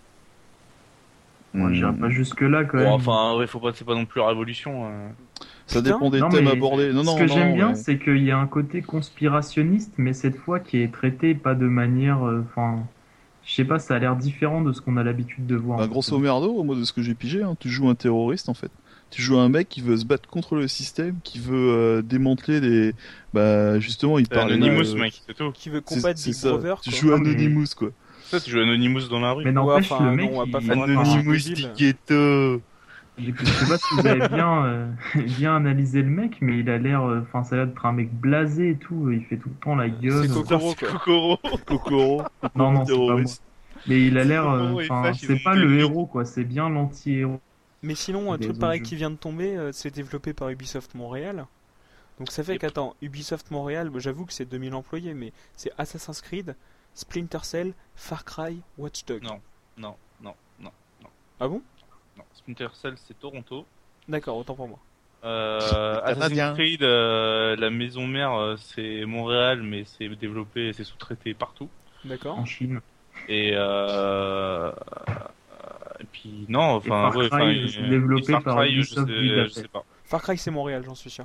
Moi, j'irai pas jusque-là, quand même. bon, enfin, ouais, faut pas, c'est pas non plus la révolution. Ça Putain. dépend des Non, thèmes mais abordés. Non, Ce non, que non, j'aime bien, mais- c'est qu'il y a un côté conspirationniste, mais cette fois qui est traité pas de manière, enfin, je sais pas, ça a l'air différent de ce qu'on a l'habitude de voir. Bah, grosso merdo, moi de ce que j'ai pigé, hein, tu joues un terroriste en fait. Tu joues un mec qui veut se battre contre le système, qui veut démanteler des... Bah justement, il parlait là, Anonymous, mec, c'est tout. Qui veut c'est combattre c'est Big ça. Brother, Tu quoi. joues Ah, mais- Anonymous quoi. Ça, tu joues Anonymous dans la rue. Mais n'empêche, Ouais, enfin, le mec, non, on va pas il- faire un enfin, Anonymous du ghetto. Je sais pas si vous avez bien analysé le mec, mais il a l'air, enfin, ça a l'air d'être un mec blasé et tout. Il fait tout le temps la gueule. C'est Kokoro, quoi. Kokoro. Kokoro, Non, c'est pas moi. terroriste. Mais il a l'air, Kokoro et enfin, Flash, ils c'est ont pas monté le une héros, quoi. C'est bien l'anti-héros. Mais sinon, un Des truc autres pareil jeux. qui vient de tomber, c'est développé par Ubisoft Montréal. Donc ça fait Yep. qu'attends, Ubisoft Montréal, bah, j'avoue que c'est 2000 employés, mais c'est Assassin's Creed, Splinter Cell, Far Cry, Watch Dogs. Non. Non. Ah bon? Non. Splinter Cell, c'est Toronto. D'accord, autant pour moi. Canadien. Assassin's Creed, la maison mère, c'est Montréal, mais c'est développé et c'est sous-traité partout. D'accord. En Chine. Et puis non, enfin, Far ouais, Cry, enfin, c'est développé Far par Cry, Ubisoft je Budapest. sais pas. Far Cry c'est Montréal, j'en suis sûr.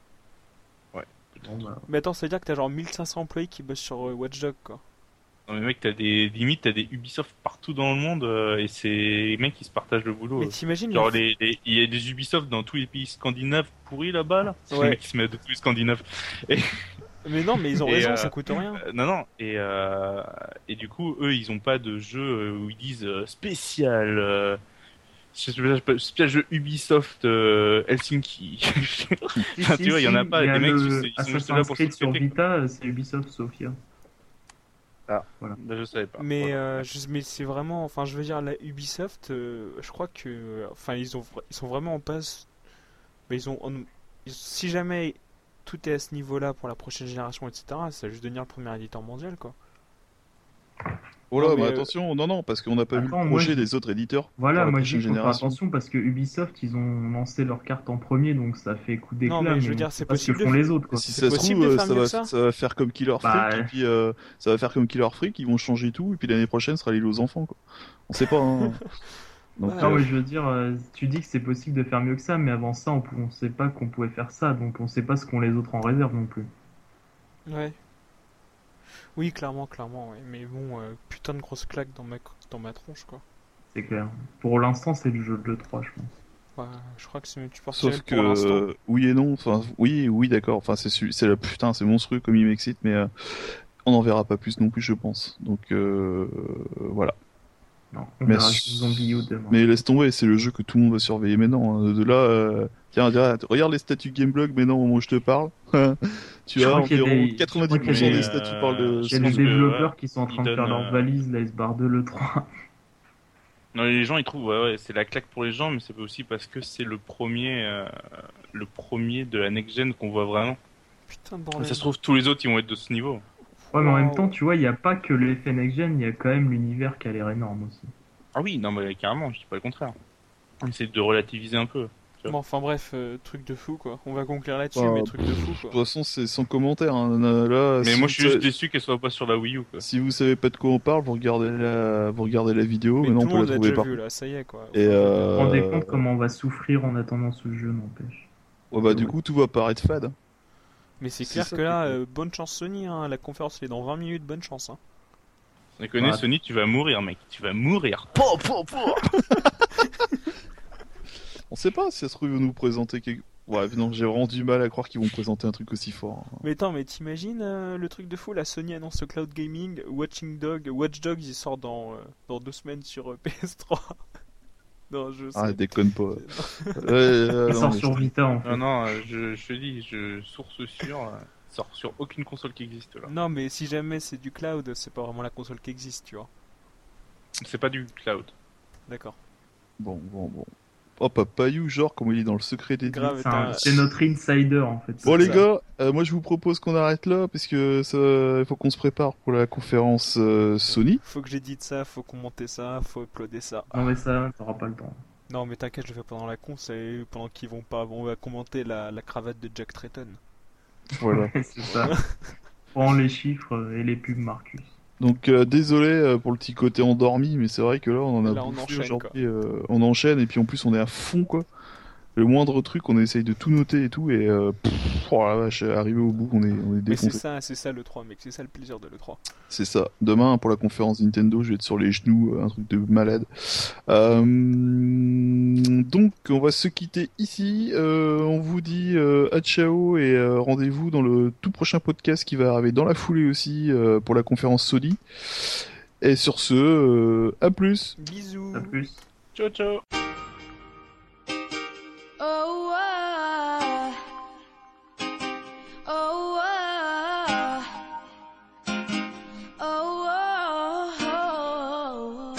Bon, bah, Mais attends, ça veut dire que t'as genre 1500 employés qui bossent sur Watch Dogs, quoi. Non mais mec, t'as des Ubisoft partout dans le monde et c'est les mecs qui se partagent le boulot. Mais t'imagines Genre les- il y a des Ubisoft dans tous les pays scandinaves pourris là-bas là. C'est Ouais. les mecs qui se mettent de tous les scandinaves. Mais non, mais ils ont Et, raison, ça coûte rien. Non et du coup eux ils ont pas de jeu où ils disent spécial spécial jeu Ubisoft Helsinki. Enfin, tu vois, il y en a pas, il y des a mecs, le ils sont juste là Assassin's pour Creed se sur péter. Vita, c'est Ubisoft Sofia. Là, je savais pas. Mais, Voilà. mais c'est vraiment, enfin, je veux dire, la Ubisoft, je crois que, enfin, ils sont vraiment en passe. Mais si jamais tout est à ce niveau-là pour la prochaine génération, etc., ça va juste devenir le premier éditeur mondial, quoi. Oh là, Non, mais mais, attention, non, parce qu'on n'a pas vu Attends, le moi, projet je- des autres éditeurs Voilà, pour la moi je prochaine dis qu'il faut faire génération. attention parce que Ubisoft, ils ont lancé leur carte en premier, donc ça fait coup d'éclat. Non, mais je veux on dire, sait c'est pas ce que possible font de- les autres, quoi. Si C'est ça se possible trouve, de faire mieux que ça ça va faire comme Killer Bah, Freak, et puis ça va faire comme Killer Freak, ils vont changer tout, et puis l'année prochaine sera l'île aux enfants, quoi. On sait pas, hein. Donc, Ouais. Non, mais je veux dire, tu dis que c'est possible de faire mieux que ça, mais avant ça, on sait pas qu'on pouvait faire ça, donc on sait pas ce qu'ont les autres en réserve non plus. Ouais. Oui, clairement, ouais. Mais bon, putain de grosse claque dans ma tronche, quoi. C'est clair. Pour l'instant, c'est le jeu de l'E3, je pense. Ouais, je crois que c'est multiportiel sauf pour l'instant. que, oui et non, enfin, oui, d'accord, enfin, c'est le putain, c'est monstrueux comme il m'excite, mais on n'en verra pas plus non plus, je pense. Donc, voilà. Non, on Mais verra Zombie U demain. Mais laisse tomber, c'est le jeu que tout le monde va surveiller maintenant, hein. De là, tiens, regarde les statuts Gameblog, mais non, moi je te parle. Tu Je as crois qu'il y a environ des- 90% je crois qu'il y a des des- statuts parlent de Il y a ce des jeu. développeurs qui sont en train ils de faire donnent, leur valise, là, ils se barrent de l'E3. Non, les gens ils trouvent ouais, c'est la claque pour les gens, mais c'est aussi parce que c'est le premier de la next gen qu'on voit vraiment. Putain de Et bordel. ça se trouve tous les autres ils vont être de ce niveau. Ouais, mais en même Wow. temps, tu vois, il n'y a pas que l'effet next-gen, il y a quand même l'univers qui a l'air énorme aussi. Ah oui, non mais carrément, je dis pas le contraire. On essaie de relativiser un peu. Bon, enfin bref, truc de fou, quoi. On va conclure là-dessus, Bah, mais truc de fou, De toute quoi. façon, c'est sans commentaire, hein. Là, Mais si moi vous je suis juste savez- déçu qu'elle soit pas sur la Wii U quoi. Si vous savez pas de quoi on parle, vous regardez la vidéo, Mais maintenant tout on le peut la monde l'a trouver déjà partout. vu, là, ça y est, quoi. Et Vous vous rendez euh... compte comment on va souffrir en attendant ce jeu, n'empêche. ouais, bah, du coup, tout va paraître fade. Mais c'est c'est clair ça que qui est là, cool. bonne chance Sony, hein. La conférence elle est dans 20 minutes, bonne chance, hein. On déconne, Ouais. Sony, tu vas mourir mec, tu vas mourir. Po, po, po. On sait pas si ça se trouve, ils vont nous présenter quelque... Ouais, non, j'ai vraiment du mal à croire qu'ils vont présenter un truc aussi fort, hein. Mais attends, mais t'imagines le truc de fou, la Sony annonce le cloud gaming, Watch Dogs il sort dans 2 semaines sur PS3. Non, je sais. Ah, déconne pas. Il Non, sort mais sur Vita, en fait. Non non, je te dis, source sûre, sort sur aucune console qui existe là. Non, mais si jamais c'est du cloud, c'est pas vraiment la console qui existe, tu vois. C'est pas du cloud. D'accord. Bon. Oh, Papayou, genre, comme il est dans le secret des dieux. Grave, C'est notre insider, en fait. Bon, C'est les ça. gars, moi je vous propose qu'on arrête là, parce que il faut qu'on se prépare pour la conférence Sony. Faut que j'édite ça, faut commenter ça, faut uploader ça. Non, mais ça, t'auras pas le temps. Non, mais t'inquiète, je le fais pendant la con, c'est pendant qu'ils vont pas. On va commenter la cravate de Jack Tretton. Voilà. C'est ça. Prends les chiffres et les pubs Marcus. Donc désolé pour le petit côté endormi, mais c'est vrai que là on en a Là, on bouffé enchaîne, aujourd'hui. On enchaîne et puis en plus on est à fond quoi. Le moindre truc, on essaye de tout noter et tout et oh la vache, arrivé au bout, on est Mais c'est défoncé. ça le 3, mec, c'est ça le plaisir de l'E3. C'est ça. Demain pour la conférence Nintendo, je vais être sur les genoux, un truc de malade. Donc on va se quitter ici. On vous dit à ciao et rendez-vous dans le tout prochain podcast qui va arriver dans la foulée aussi pour la conférence Sony. Et sur ce, à plus. Bisous. À plus. Ciao ciao. Oh, oh, oh,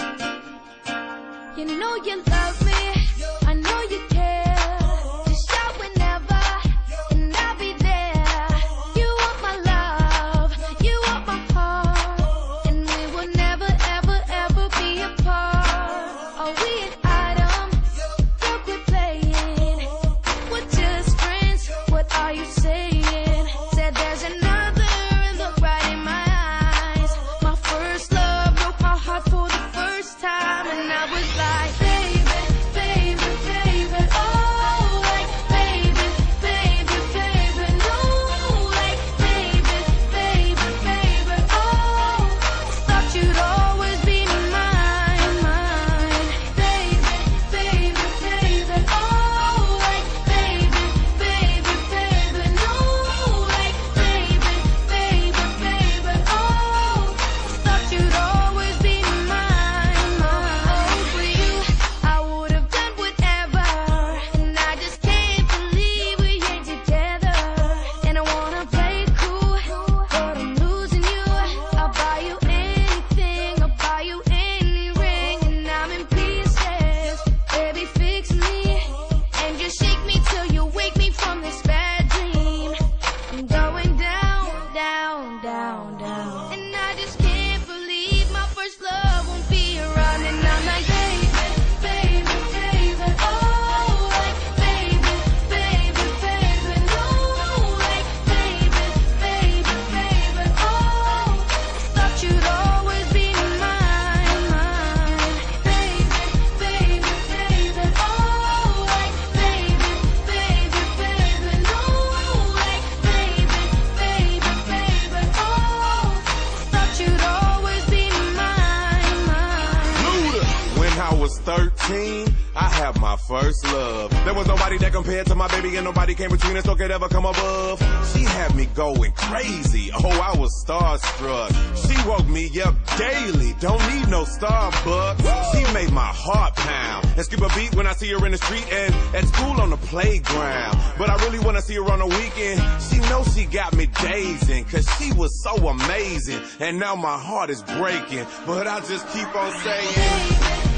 oh. You know you love me, I know you care. Just shout whenever, and I'll be there. You want my love, you want my heart, and we will never, ever, ever be apart. Are we an item? Look, we're playing. We're just friends, what are you saying? Said there's another, look right in my eyes. My first love broke my heart for the first time, and I was like, baby, baby, baby, oh, like, baby, baby, baby, no, like, baby, baby, baby, oh, thought you'd always be mine, mine, baby, baby, baby, oh, like, baby, baby, baby, no, like, baby, baby, baby, oh, thought you'd always be mine, mine. For you, I would have done whatever, and I just can't believe we ain't together. And I wanna play cool, but I'm losing you. I'll buy you anything, I'll buy you any ring, and I'm in pieces. Baby, fix me, and just shake me till you wake me from this bad dream. I'm going down, down, down, down, and I just can't believe my first love won't be around. And I'm like, baby, baby, baby, oh, like, baby, baby, baby, no, like, baby, baby, baby, oh, thought you'd always be mine, mine, baby, baby, baby, oh, like, baby, baby, baby, no, like, baby, baby, baby, oh, thought you'd always be mine, mine. Luda. When I was 13, I had my first love. There was nobody that compared to my baby, and nobody came between us or could ever come above. She had me going crazy. Oh, I was starstruck. She woke me up daily. Don't need no Starbucks. She made my heart pound and skip a beat when I see her in the street and at school on the playground. But I really wanna see her on the weekend. She knows she got me dazing, cause she was so amazing. And now my heart is breaking, but I just keep on saying,